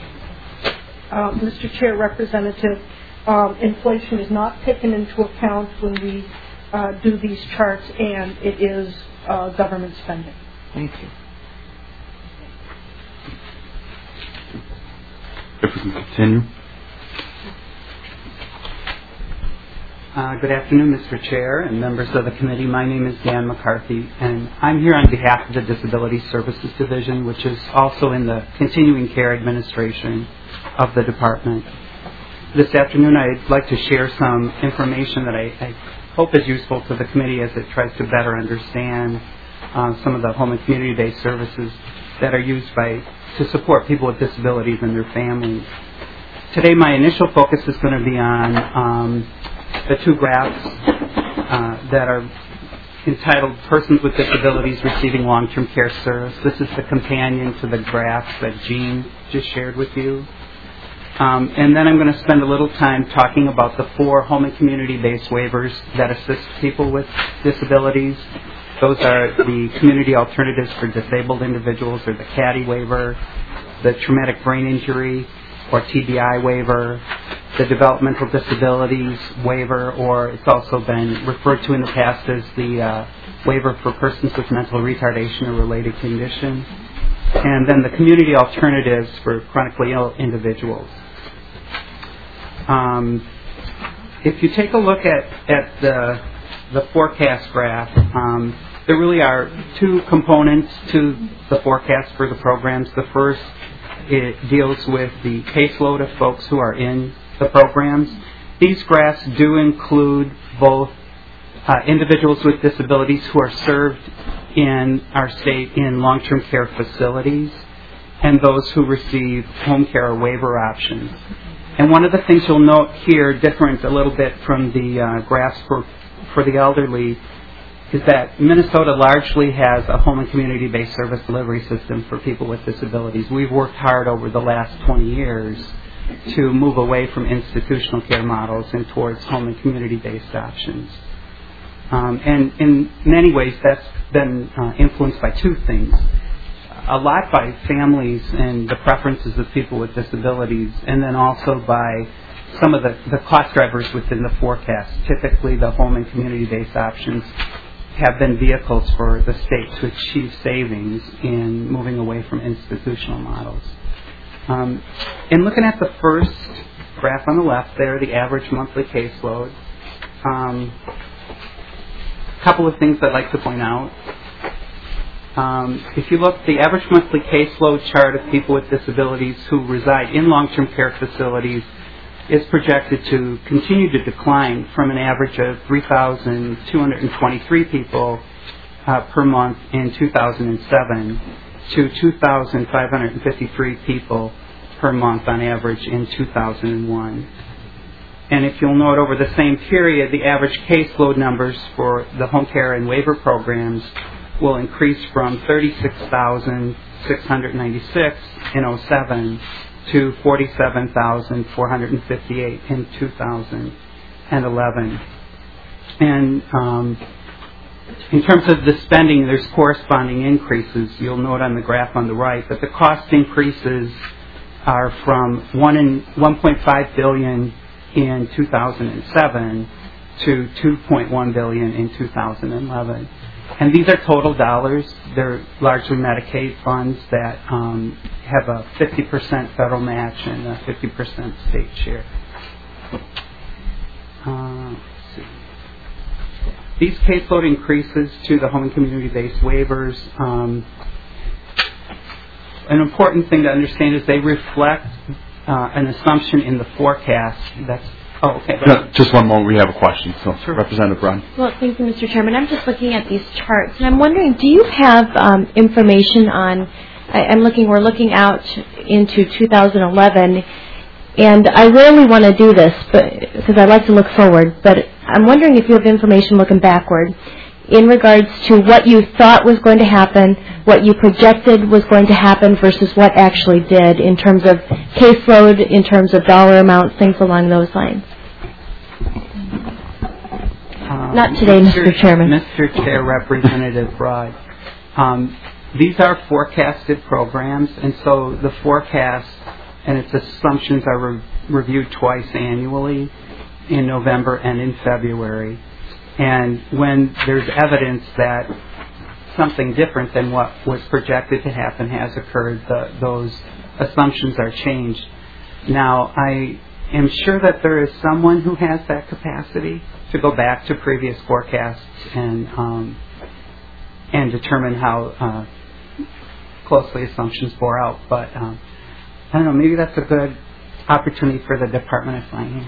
Mr. Chair, Representative, inflation is not taken into account when we do these charts, and it is government spending. Thank you. If we can continue. Good afternoon, Mr. Chair and members of the committee. My name is Dan McCarthy, and I'm here on behalf of the Disability Services Division, which is also in the Continuing Care Administration of the department. This afternoon, I'd like to share some information that I hope is useful to the committee as it tries to better understand some of the home and community-based services that are used to support people with disabilities and their families. Today, my initial focus is going to be on the two graphs that are entitled Persons with Disabilities Receiving Long-Term Care Service. This is the companion to the graphs that Jean just shared with you. And then I'm going to spend a little time talking about the 4 home and community-based waivers that assist people with disabilities. Those are the Community Alternatives for Disabled Individuals, or the CADI waiver, the Traumatic Brain Injury, or TBI waiver, the Developmental Disabilities waiver, or it's also been referred to in the past as the waiver for persons with mental retardation or related condition, and then the Community Alternatives for chronically ill individuals. If you take a look at the forecast graph, there really are 2 components to the forecast for the programs. The first, it deals with the caseload of folks who are in the programs. These graphs do include both individuals with disabilities who are served in our state in long-term care facilities and those who receive home care or waiver options. And one of the things you'll note here, different a little bit from the graphs for the elderly, is that Minnesota largely has a home and community-based service delivery system for people with disabilities. We've worked hard over the last 20 years to move away from institutional care models and towards home and community-based options. And in many ways, that's been influenced by 2 things. A lot by families and the preferences of people with disabilities, and then also by some of the cost drivers within the forecast. Typically, the home and community-based options have been vehicles for the state to achieve savings in moving away from institutional models. In looking at the first graph on the left there, the average monthly caseload, a couple of things I'd like to point out. If you look, the average monthly caseload chart of people with disabilities who reside in long-term care facilities is projected to continue to decline from an average of 3,223 people per month in 2007 to 2,553 people per month on average in 2001. And if you'll note, over the same period, the average caseload numbers for the home care and waiver programs will increase from 36,696 in 07 to 47,458 in 2011. And in terms of the spending, there's corresponding increases. You'll note on the graph on the right that the cost increases are from $1.5 billion in 2007 to $2.1 billion in 2011. And these are total dollars. They're largely Medicaid funds that have a 50% federal match and a 50% state share. Let's see. These caseload increases to the home and community-based waivers, an important thing to understand is they reflect an assumption in the forecast that's... Oh, okay. No, just one moment. We have a question. So, sure. Representative Brown. Well, thank you, Mr. Chairman. I'm just looking at these charts, and I'm wondering, do you have information on... we're looking out into 2011, and I rarely want to do this because I like to look forward, but I'm wondering if you have information looking backward in regards to what you thought was going to happen, what you projected was going to happen versus what actually did in terms of caseload, in terms of dollar amounts, things along those lines. Not today, Mr. Chairman. Mr. Chair, Representative Broad. These are forecasted programs, and so the forecast and its assumptions are reviewed twice annually, in November and in February. And when there's evidence that something different than what was projected to happen has occurred, those assumptions are changed. Now, I am sure that there is someone who has that capacity to go back to previous forecasts and determine how closely assumptions bore out. But I don't know, maybe that's a good opportunity for the Department of Finance.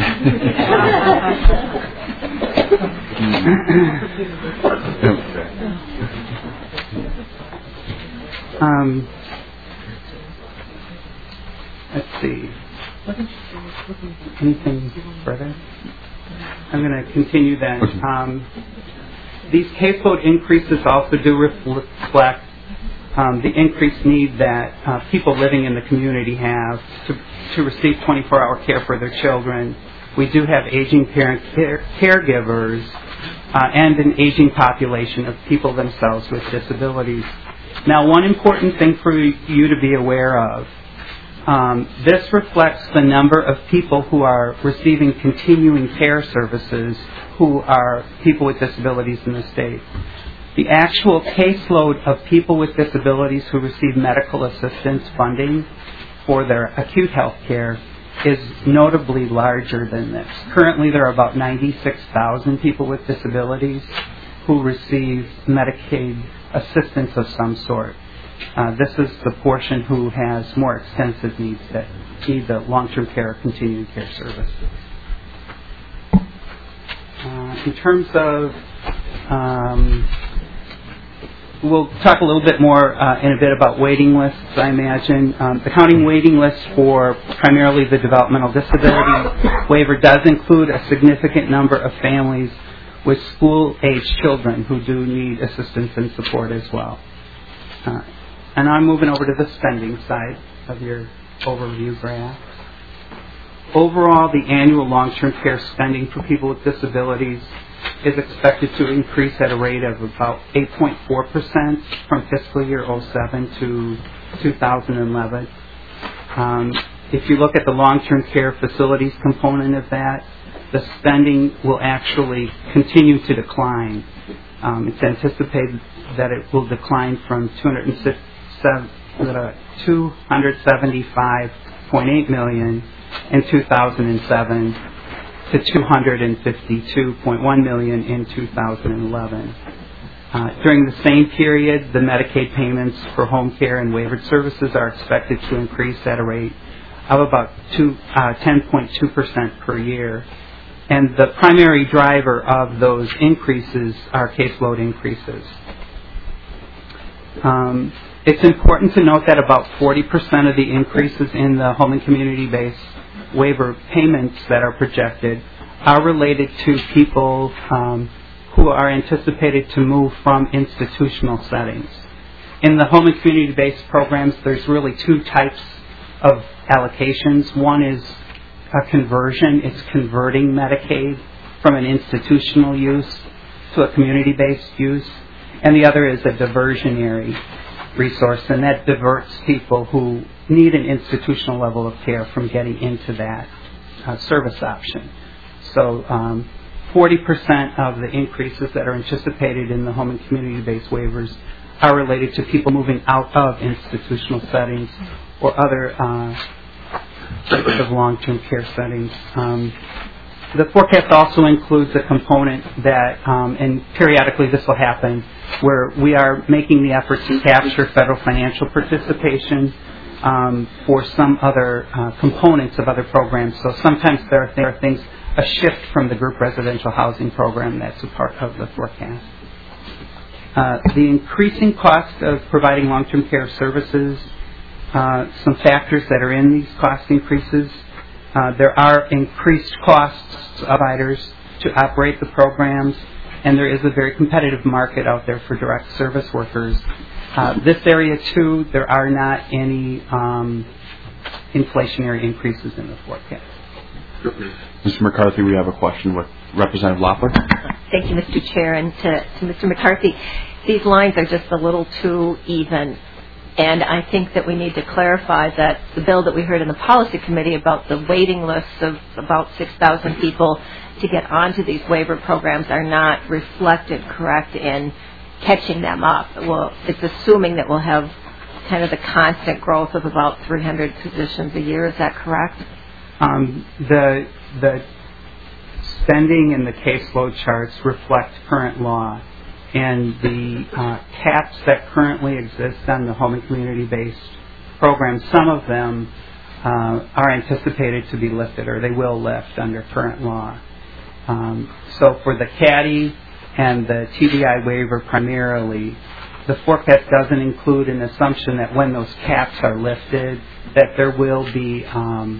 Let's see. Anything further? I'm going to continue then. These caseload increases also do reflect the increased need that people living in the community have to receive 24-hour care for their children. We do have aging parent caregivers and an aging population of people themselves with disabilities. Now, one important thing for you to be aware of, this reflects the number of people who are receiving continuing care services who are people with disabilities in the state. The actual caseload of people with disabilities who receive medical assistance funding for their acute health care is notably larger than this. Currently, there are about 96,000 people with disabilities who receive Medicaid assistance of some sort. This is the portion who has more extensive needs that need the long-term care or continuing care services. In terms of, we'll talk a little bit more in a bit about waiting lists, I imagine. The county waiting list for primarily the developmental disability waiver does include a significant number of families with school-age children who do need assistance and support as well. And I'm moving over to the spending side of your overview graph. Overall, the annual long-term care spending for people with disabilities is expected to increase at a rate of about 8.4% from fiscal year 07 to 2011. If you look at the long-term care facilities component of that, the spending will actually continue to decline. It's anticipated that it will decline from $267 $275.8 million in 2007 to $252.1 million in 2011. During the same period, the Medicaid payments for home care and waivered services are expected to increase at a rate of about 10.2% per year. And the primary driver of those increases are caseload increases. It's important to note that about 40% of the increases in the home and community-based waiver payments that are projected are related to people who are anticipated to move from institutional settings. In the home and community-based programs, there's really two types of allocations. One is a conversion. It's converting Medicaid from an institutional use to a community-based use. And the other is a diversionary resource, and that diverts people who need an institutional level of care from getting into that service option. So 40% of the increases that are anticipated in the home and community-based waivers are related to people moving out of institutional settings or other types of long-term care settings. The forecast also includes a component that, and periodically this will happen, where we are making the effort to capture federal financial participation for some other components of other programs. So sometimes there are things, a shift from the group residential housing program that's a part of the forecast. The increasing cost of providing long-term care services, some factors that are in these cost increases. There are increased costs of providers to operate the programs, and there is a very competitive market out there for direct service workers. This area, too, there are not any inflationary increases in the forecast. Mr. McCarthy, we have a question with Representative Loeffler. Thank you, Mr. Chair, and to Mr. McCarthy. These lines are just a little too even. And I think that we need to clarify that the bill that we heard in the policy committee about the waiting lists of about 6,000 people to get onto these waiver programs are not reflected correct in catching them up. Well, it's assuming that we'll have kind of the constant growth of about 300 positions a year. Is that correct? The spending and the caseload charts reflect current law. And the caps that currently exist on the home and community-based programs, some of them are anticipated to be lifted, or they will lift under current law. So for the CADI and the TBI waiver primarily, the forecast doesn't include an assumption that when those caps are lifted, that there will be some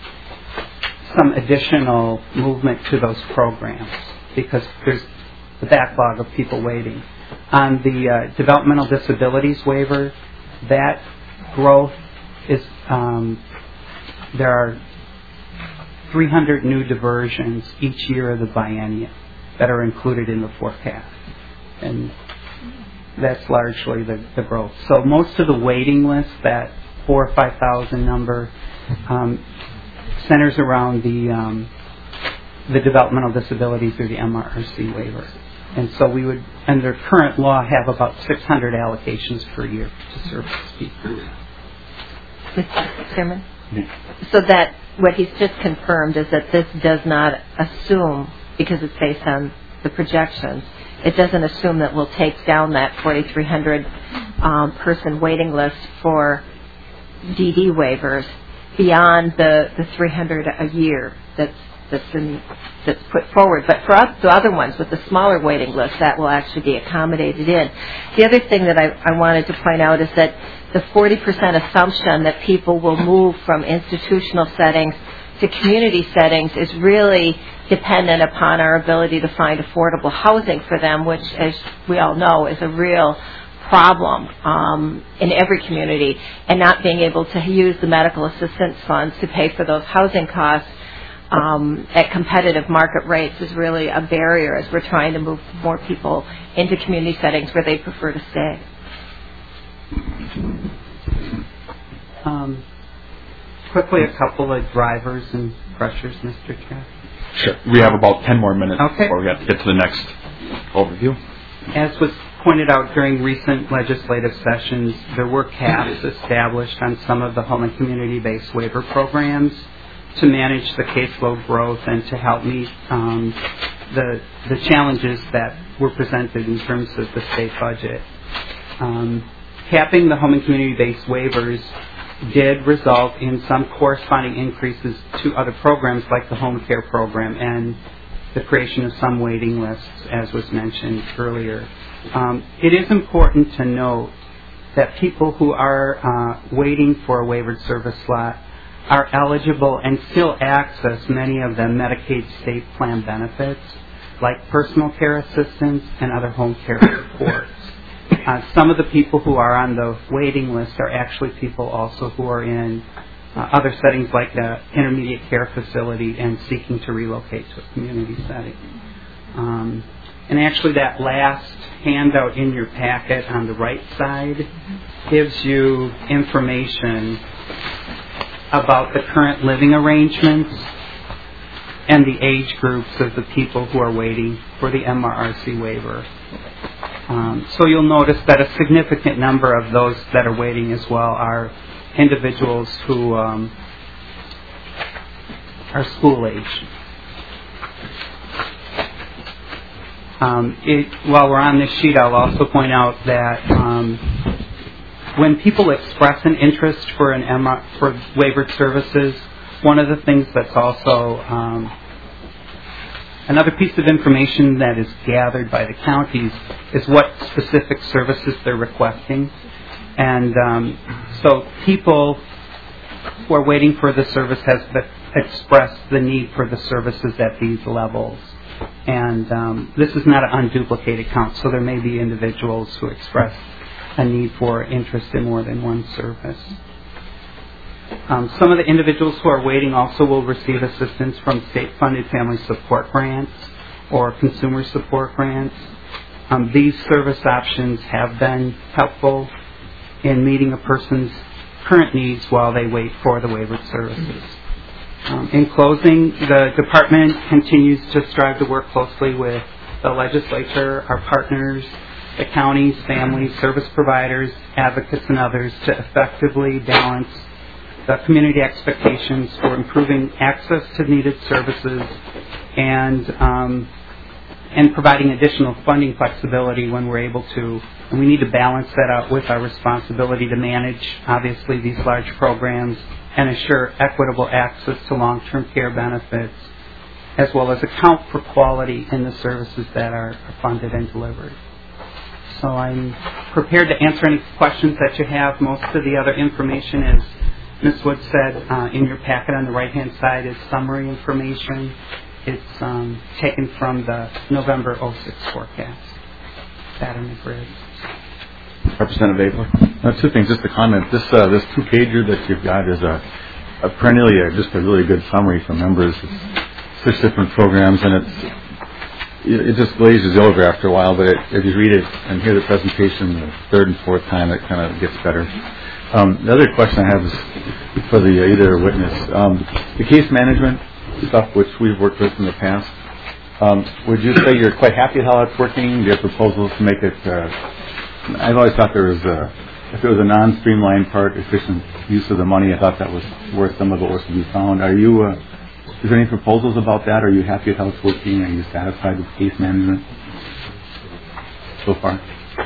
additional movement to those programs, because there's the backlog of people waiting. On the developmental disabilities waiver, that growth is, there are 300 new diversions each year of the biennium that are included in the forecast. And that's largely the growth. So most of the waiting list, that 4,000 or 5,000 number, centers around the developmental disabilities through the MRC waiver. And so we would, under current law, have about 600 allocations per year to service people. Mr. Chairman? So that what he's just confirmed is that this does not assume, because it's based on the projections, it doesn't assume that we'll take down that 4,300 person waiting list for DD waivers beyond the 300 a year that's put forward. But for us, the other ones with the smaller waiting list, that will actually be accommodated in. The other thing that I wanted to point out is that the 40% assumption that people will move from institutional settings to community settings is really dependent upon our ability to find affordable housing for them, which, as we all know, is a real problem in every community, and not being able to use the medical assistance funds to pay for those housing costs at competitive market rates is really a barrier as we're trying to move more people into community settings where they prefer to stay. Quickly, a couple of drivers and pressures, Mr. Chair. Sure. We have about 10 more minutes Okay. before we have to get to the next overview. As was pointed out during recent legislative sessions, there were caps established on some of the home and community-based waiver programs to manage the caseload growth and to help meet the challenges that were presented in terms of the state budget. Capping the home and community-based waivers did result in some corresponding increases to other programs like the home care program and the creation of some waiting lists, as was mentioned earlier. It is important to note that people who are waiting for a waivered service slot are eligible and still access many of the Medicaid state plan benefits, like personal care assistance and other home care supports. Some of the people who are on the waiting list are actually people also who are in other settings like an intermediate care facility and seeking to relocate to a community setting. And actually that last handout in your packet on the right side gives you information about the current living arrangements and the age groups of the people who are waiting for the MRRC waiver. So you'll notice that a significant number of those that are waiting as well are individuals who are school age. While we're on this sheet, I'll also point out that when people express an interest for for waivered services, one of the things that's also another piece of information that is gathered by the counties is what specific services they're requesting. And so people who are waiting for the service has expressed the need for the services at these levels. And this is not an unduplicated count, so there may be individuals who express a need for interest in more than one service. Some of the individuals who are waiting also will receive assistance from state-funded family support grants or consumer support grants. These service options have been helpful in meeting a person's current needs while they wait for the waivered services. In closing, the department continues to strive to work closely with the legislature, our partners, the counties, families, service providers, advocates, and others to effectively balance the community expectations for improving access to needed services and providing additional funding flexibility when we're able to. And we need to balance that out with our responsibility to manage, obviously, these large programs and assure equitable access to long-term care benefits, as well as account for quality in the services that are funded and delivered. So I'm prepared to answer any questions that you have. Most of the other information, as Ms. Wood said, in your packet on the right-hand side is summary information. It's taken from the November 06 forecast. That in the grid. Representative Abler? Two things, just a comment. This two-pager that you've got is perennially just a really good summary for members. It's 6 different programs, and it just glazes over after a while, but if you read it and hear the presentation the third and fourth time, it kind of gets better. The other question I have is for the either witness. The case management stuff, which we've worked with in the past, would you say you're quite happy with how it's working? Do you have proposals to make it... I've always thought there was if there was a non-streamlined part, efficient use of the money, I thought that was where some of it was to be found. Are you... is there any proposals about that? Are you happy with how it's working? Are you satisfied with case management so far?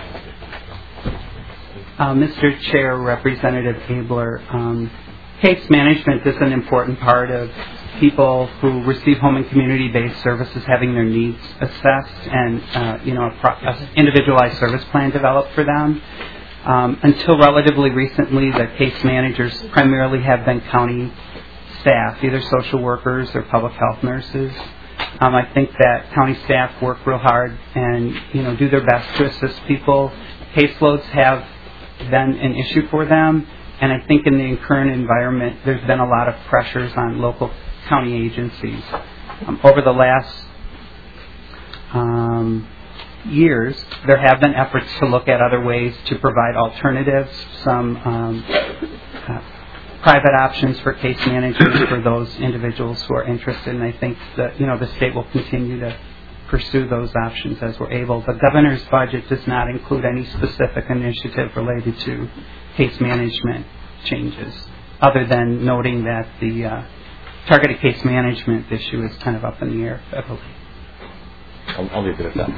Mr. Chair, Representative Abler, case management is an important part of people who receive home and community-based services having their needs assessed and, a individualized service plan developed for them. Until relatively recently, the case managers primarily have been county staff, either social workers or public health nurses. I think that county staff work real hard and, do their best to assist people. Caseloads have been an issue for them, and I think in the current environment, there's been a lot of pressures on local county agencies. Over the last years, there have been efforts to look at other ways to provide alternatives, some private options for case managers for those individuals who are interested, and I think that the state will continue to pursue those options as we're able. The governor's budget does not include any specific initiative related to case management changes, other than noting that the targeted case management issue is kind of up in the air federally. I'll leave it at that.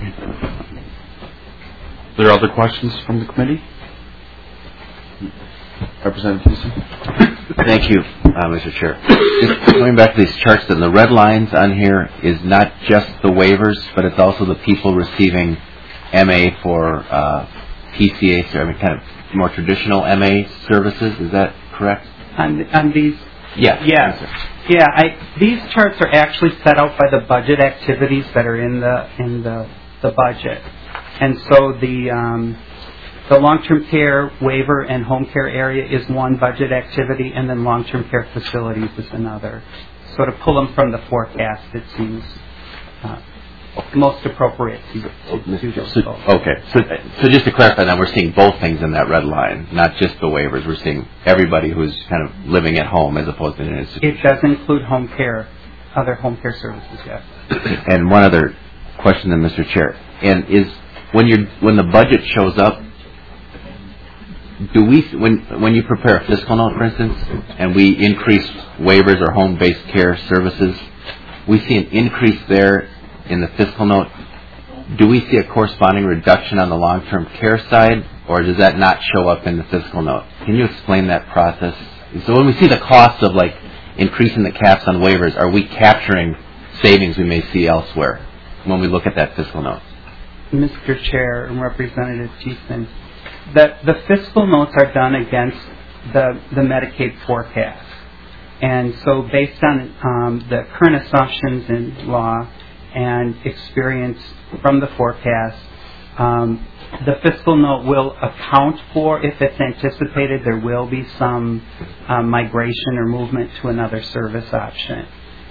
Are there other questions from the committee? Representative Houston. Thank you, Mr. Chair. Just going back to these charts, then the red lines on here is not just the waivers, but it's also the people receiving MA for PCA, so I mean, kind of more traditional MA services. Is that correct? On these? Yes. Yes. Yeah. These charts are actually set out by the budget activities that are in the budget, and so the long-term care waiver and home care area is one budget activity, and then long-term care facilities is another. So to pull them from the forecast, it seems most appropriate to do those both. Okay. So just to clarify that, we're seeing both things in that red line, not just the waivers. We're seeing everybody who's kind of living at home as opposed to in an institution. It does include home care, other home care services, yes. And one other question then, Mr. Chair, and is when the budget shows up, do we, when you prepare a fiscal note, for instance, and we increase waivers or home-based care services, we see an increase there in the fiscal note. Do we see a corresponding reduction on the long-term care side, or does that not show up in the fiscal note? Can you explain that process? So when we see the cost of like increasing the caps on waivers, are we capturing savings we may see elsewhere when we look at that fiscal note? Mr. Chair and Representative Thiessen, the fiscal notes are done against the Medicaid forecast. And so based on the current assumptions in law and experience from the forecast, the fiscal note will account for, if it's anticipated, there will be some migration or movement to another service option.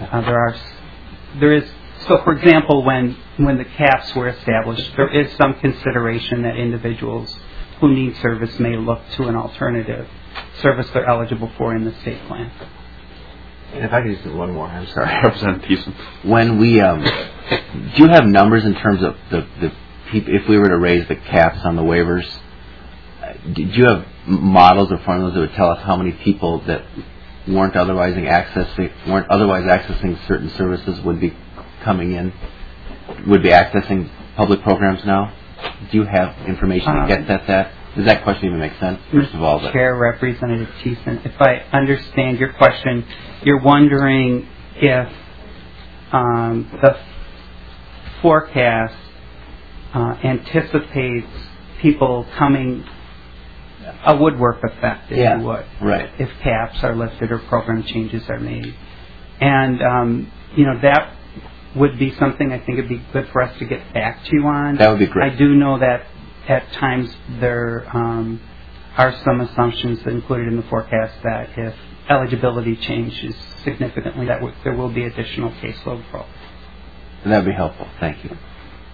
So, for example, when the caps were established, there is some consideration that individuals who need service may look to an alternative service they're eligible for in the state plan. And if I could just do one more, I'm sorry. Representative Thiessen. When we, do you have numbers in terms of the if we were to raise the caps on the waivers, do you have models or formulas that would tell us how many people that weren't otherwise accessing certain services would be coming in, would be accessing public programs now? Do you have information to get that? Does that question even make sense? First of all, Chair, Representative Thiessen, if I understand your question, you're wondering if the forecast anticipates people coming, a woodwork effect, if you would, right, if caps are lifted or program changes are made. And, that would be something I think would be good for us to get back to you on. That would be great. I do know that at times there are some assumptions included in the forecast that if eligibility changes significantly, that there will be additional caseload growth. That would be helpful. Thank you.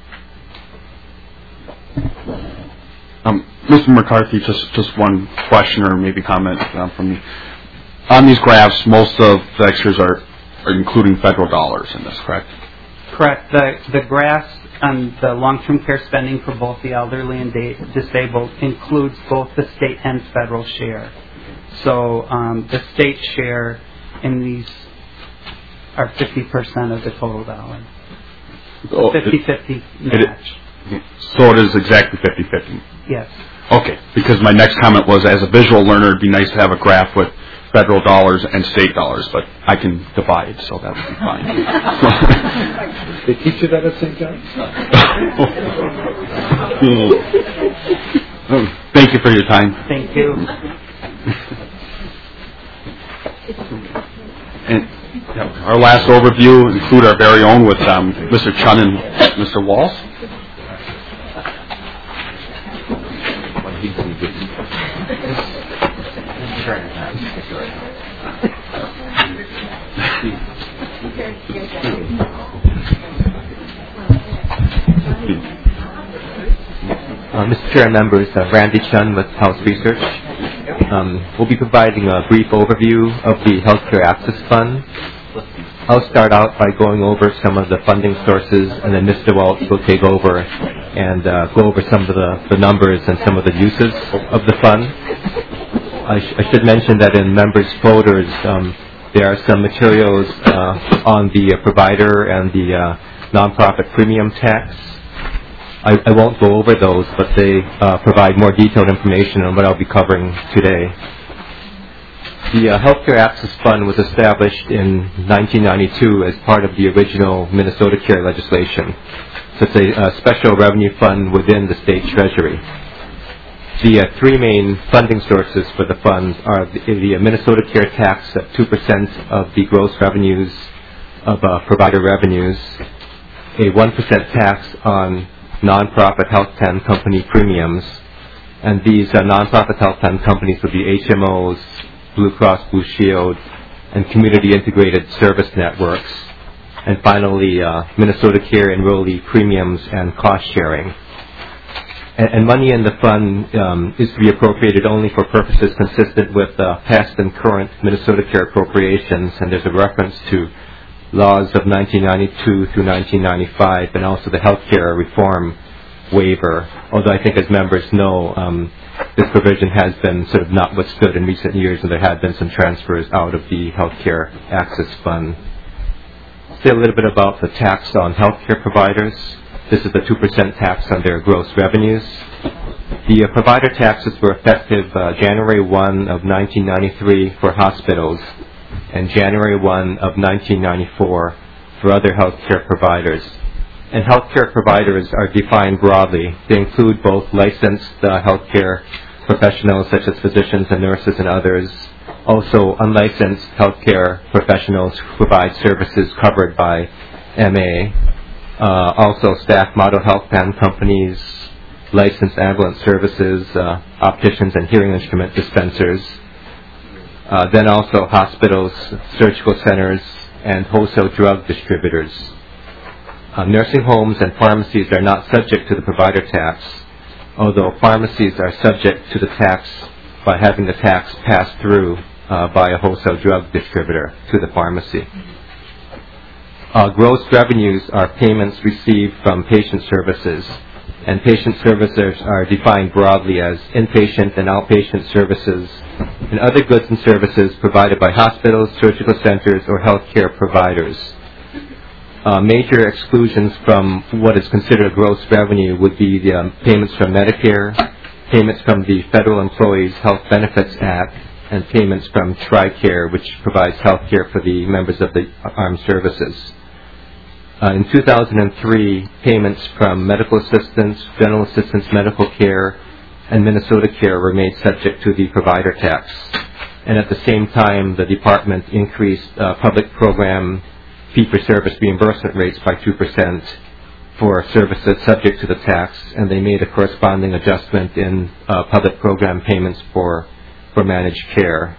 Mr. McCarthy, just one question or maybe comment from me. On these graphs, most of the extras are including federal dollars in this, correct? Correct. The graphs on the long-term care spending for both the elderly and disabled includes both the state and federal share. So the state share in these are 50% of the total dollar. 50-50 match. So it is exactly 50-50? Yes. Okay, because my next comment was, as a visual learner, it would be nice to have a graph with federal dollars and state dollars, but I can divide, so that would be fine. They teach you that at St. John's? Thank you for your time. Thank you. And our last overview include our very own with Mr. Chun and Mr. Walsh. Mr. Chair and members, Randy Chun with House Research. We'll be providing a brief overview of the Healthcare Access Fund. I'll start out by going over some of the funding sources, and then Mr. Waltz will take over and go over some of the numbers and some of the uses of the fund. I should mention that in members' folders, there are some materials on the provider and the nonprofit premium tax. I won't go over those, but they provide more detailed information on what I'll be covering today. The Healthcare Access Fund was established in 1992 as part of the original Minnesota Care legislation. So it's a special revenue fund within the state treasury. The three main funding sources for the fund are the Minnesota Care tax at 2% of the gross revenues of provider revenues, a 1% tax on nonprofit health plan company premiums, and these nonprofit health plan companies would be HMOs, Blue Cross Blue Shield, and community integrated service networks, and finally Minnesota Care enrollee premiums and cost sharing. And money in the fund is to be appropriated only for purposes consistent with past and current Minnesota Care appropriations, and there's a reference to laws of 1992 through 1995, and also the healthcare reform waiver. Although I think, as members know, this provision has been sort of not withstood in recent years, and there have been some transfers out of the Healthcare Access Fund. Say a little bit about the tax on healthcare providers. This is the 2% tax on their gross revenues. The provider taxes were effective January 1 of 1993 for hospitals and January 1 of 1994 for other healthcare providers. And healthcare providers are defined broadly. They include both licensed healthcare professionals such as physicians and nurses and others, also unlicensed healthcare professionals who provide services covered by MA, also staff model health plan companies, licensed ambulance services, opticians and hearing instrument dispensers, then also hospitals, surgical centers, and wholesale drug distributors. Nursing homes and pharmacies are not subject to the provider tax, although pharmacies are subject to the tax by having the tax passed through by a wholesale drug distributor to the pharmacy. Gross revenues are payments received from patient services, and patient services are defined broadly as inpatient and outpatient services and other goods and services provided by hospitals, surgical centers, or healthcare providers. Major exclusions from what is considered gross revenue would be the payments from Medicare, payments from the Federal Employees Health Benefits Act, and payments from TRICARE, which provides health care for the members of the armed services. In 2003, payments from medical assistance, general assistance medical care, and Minnesota Care were made subject to the provider tax. And at the same time, the department increased public program fee-for-service reimbursement rates by 2% for services subject to the tax, and they made a corresponding adjustment in public program payments for managed care.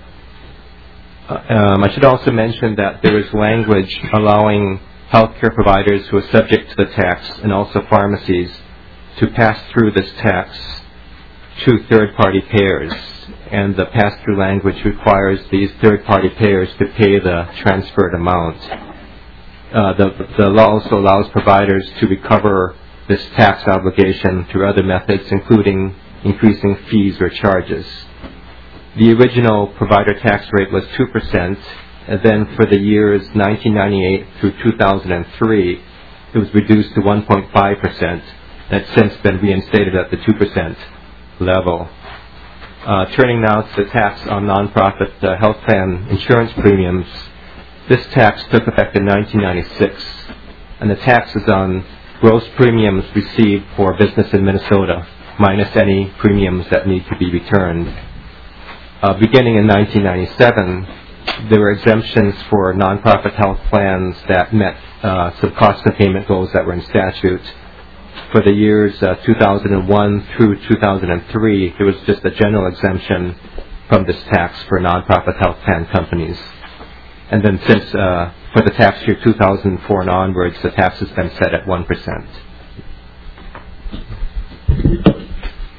I should also mention that there is language allowing healthcare providers who are subject to the tax, and also pharmacies, to pass through this tax to third-party payers. And the pass-through language requires these third-party payers to pay the transferred amount. The law also allows providers to recover this tax obligation through other methods, including increasing fees or charges. The original provider tax rate was 2%, and then for the years 1998 through 2003, it was reduced to 1.5%. That's since been reinstated at the 2% level. Turning now to the tax on nonprofit health plan insurance premiums, this tax took effect in 1996, and the tax is on gross premiums received for business in Minnesota, minus any premiums that need to be returned. Beginning in 1997, there were exemptions for nonprofit health plans that met some cost containment goals that were in statute. For the years 2001 through 2003, there was just a general exemption from this tax for nonprofit health plan companies. And then since for the tax year 2004 and onwards, the tax has been set at 1%.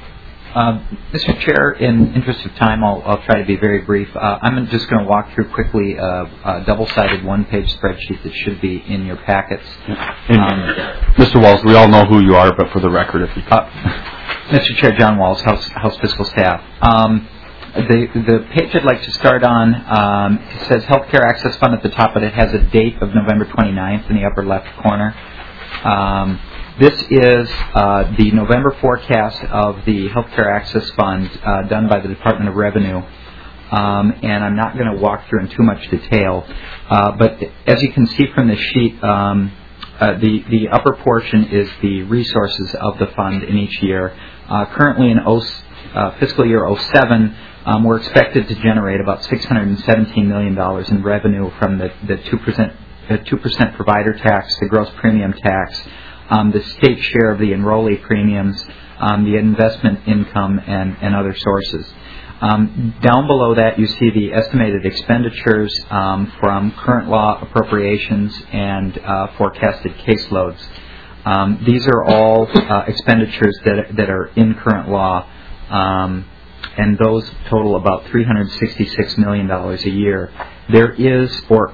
Mr. Chair, in interest of time, I'll try to be very brief. I'm just going to walk through quickly a double-sided one-page spreadsheet that should be in your packets. Mr. Walls, we all know who you are, but for the record, if you could. Mr. Chair, John Walls, House Fiscal Staff. The page I'd like to start on says Healthcare Access Fund at the top, but it has a date of November 29th in the upper left corner. This is the November forecast of the Healthcare Access Fund done by the Department of Revenue. And I'm not going to walk through in too much detail. But as you can see from the sheet, the upper portion is the resources of the fund in each year. Currently in fiscal year 07, we're expected to generate about $617 million in revenue from the 2% provider tax, the gross premium tax, the state share of the enrollee premiums, the investment income, and other sources. Down below that, you see the estimated expenditures from current law appropriations and forecasted caseloads. These are all expenditures that are in current law, and those total about $366 million a year. There is,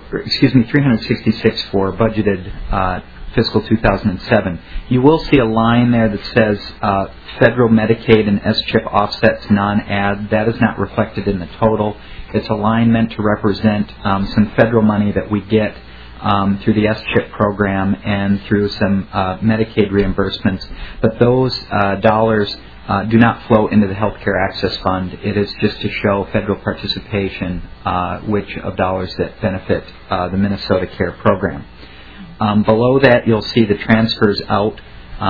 $366 for budgeted fiscal 2007. You will see a line there that says federal Medicaid and SCHIP offsets non-ad. That is not reflected in the total. It's a line meant to represent some federal money that we get through the SCHIP program and through some Medicaid reimbursements. But those dollars do not flow into the Healthcare Access Fund. It is just to show federal participation, which of dollars that benefit the Minnesota Care program. Below that, you'll see the transfers out,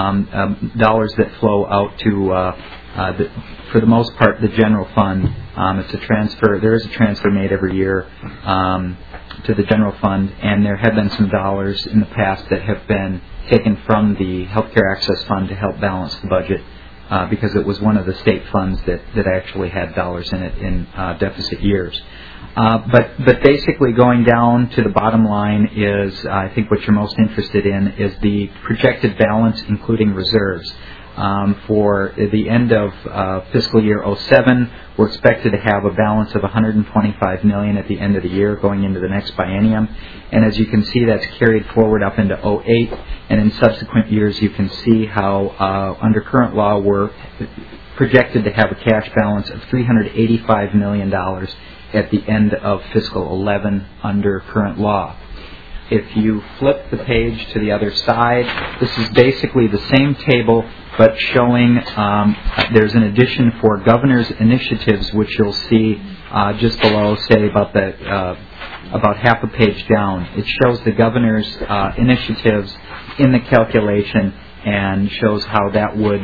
dollars that flow out to, for the most part, the general fund. It's a transfer. There is a transfer made every year to the general fund, and there have been some dollars in the past that have been taken from the Healthcare Access Fund to help balance the budget, because it was one of the state funds that actually had dollars in it in deficit years. But basically going down to the bottom line is, I think what you're most interested in is the projected balance, including reserves. For the end of fiscal year 07, we're expected to have a balance of $125 million at the end of the year going into the next biennium. And as you can see, that's carried forward up into 08. And in subsequent years, you can see how under current law, we're projected to have a cash balance of $385 million at the end of fiscal 11 under current law. If you flip the page to the other side, this is basically the same table, but showing there's an addition for governor's initiatives, which you'll see just below, say about half a page down. It shows the governor's initiatives in the calculation and shows how that would,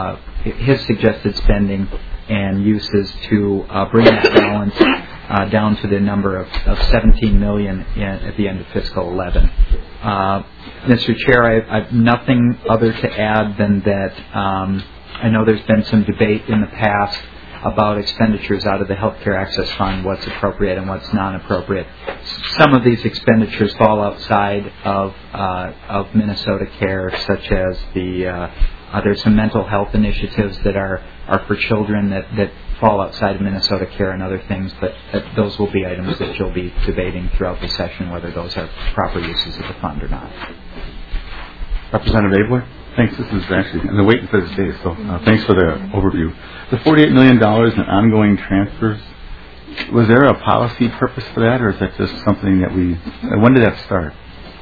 his suggested spending and uses to bring that balance down to the number of $17 million at the end of fiscal 11. Mr. Chair, I have nothing other to add than that I know there's been some debate in the past about expenditures out of the Healthcare Access Fund, what's appropriate and what's not appropriate. Some of these expenditures fall outside of Minnesota Care, such as there's some mental health initiatives that are for children that fall outside of Minnesota Care and other things, but those will be items that you'll be debating throughout the session, whether those are proper uses of the fund or not. Representative Abler? Thanks. This is actually, I've been waiting for this day, so thanks for the overview. The $48 million in ongoing transfers, was there a policy purpose for that, or is that just something that when did that start?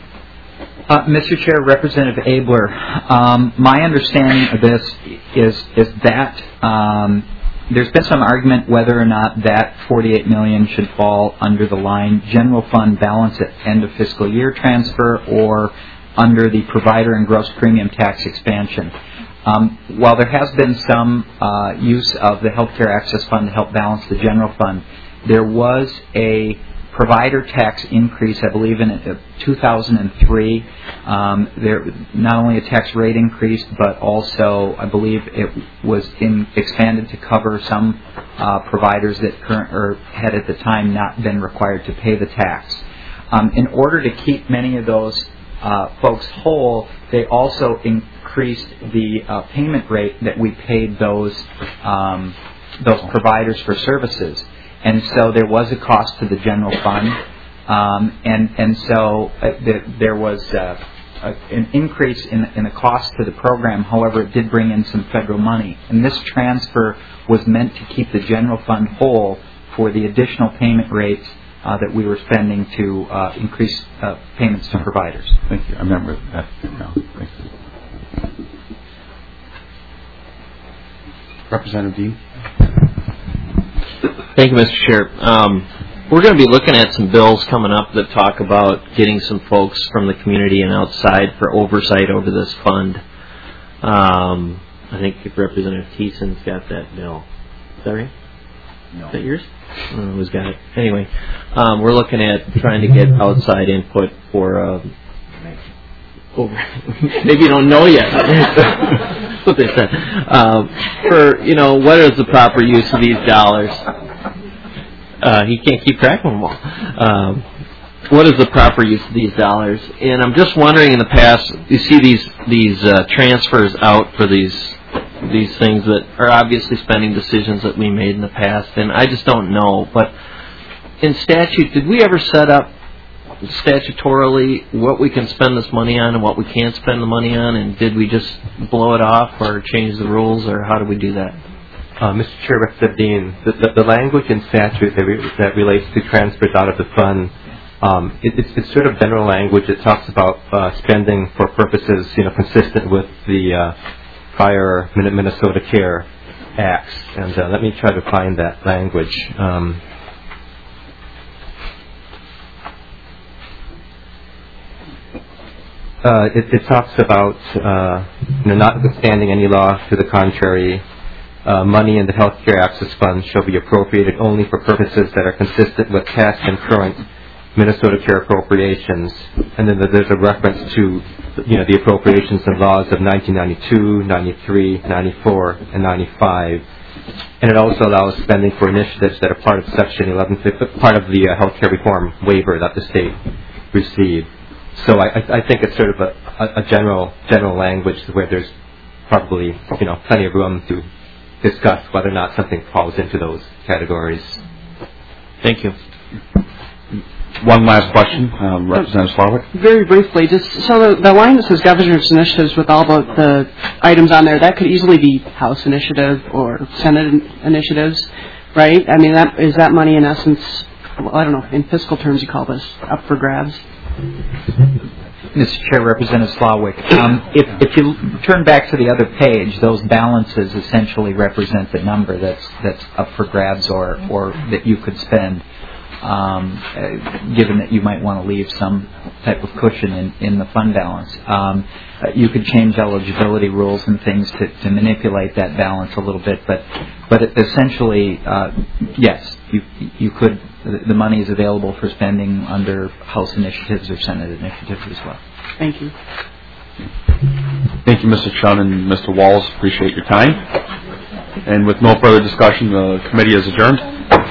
Mr. Chair, Representative Abler, my understanding of this is that there's been some argument whether or not that $48 million should fall under the line general fund balance at end of fiscal year transfer or under the provider and gross premium tax expansion. While there has been some use of the Healthcare Access Fund to help balance the general fund, there was a provider tax increase, I believe, in 2003. There not only a tax rate increase, but also I believe it was expanded to cover some providers that had at the time not been required to pay the tax. In order to keep many of those folks whole, they also increased the payment rate that we paid those providers for services. And so there was a cost to the general fund, and so there was an increase in the cost to the program. However, it did bring in some federal money. And this transfer was meant to keep the general fund whole for the additional payment rates that we were spending to increase payments to providers. Thank you. I remember that now. Thank you. Representative Dean. Thank you, Mr. Chair. We're going to be looking at some bills coming up that talk about getting some folks from the community and outside for oversight over this fund. I think Representative Thiessen's got that bill. Is that right? No. Is that yours? I don't know who's got it. Anyway, we're looking at trying to get outside input for maybe you don't know yet. That's what they said. For, what is the proper use of these dollars? He can't keep track of them all. What is the proper use of these dollars? And I'm just wondering, in the past, you see these transfers out for these things that are obviously spending decisions that we made in the past, and I just don't know. But in statute, did we ever set up statutorily what we can spend this money on and what we can't spend the money on, and did we just blow it off or change the rules, or how do we do that? Mr. Chair, Representative Dean, the language in statute that relates to transfers out of the fund, it's sort of general language. It talks about spending for purposes, consistent with the prior Minnesota CARE Acts. And let me try to find that language. It talks about, notwithstanding any law to the contrary, money in the Health Care Access Fund shall be appropriated only for purposes that are consistent with past and current Minnesota Care appropriations. And then there's a reference to, the appropriations and laws of 1992, 93, 94, and 95. And it also allows spending for initiatives that are part of Section 11, part of the health care reform waiver that the state received. So I think it's sort of a general language where there's probably, plenty of room to discuss whether or not something falls into those categories. Thank you. One last question, Representative Slawick. Very briefly, so the line that says governor's initiatives with all the items on there, that could easily be House initiative or Senate initiatives, right? I mean, is that money in essence, I don't know, in fiscal terms you call this up for grabs? Mr. Chair, Representative Slawick, if you turn back to the other page, those balances essentially represent the number that's up for grabs or that you could spend, given that you might want to leave some type of cushion in the fund balance. You could change eligibility rules and things to manipulate that balance a little bit, but essentially, yes, you could. The money is available for spending under House initiatives or Senate initiatives as well. Thank you. Thank you, Mr. Chun and Mr. Wallace. Appreciate your time. And with no further discussion, the committee is adjourned.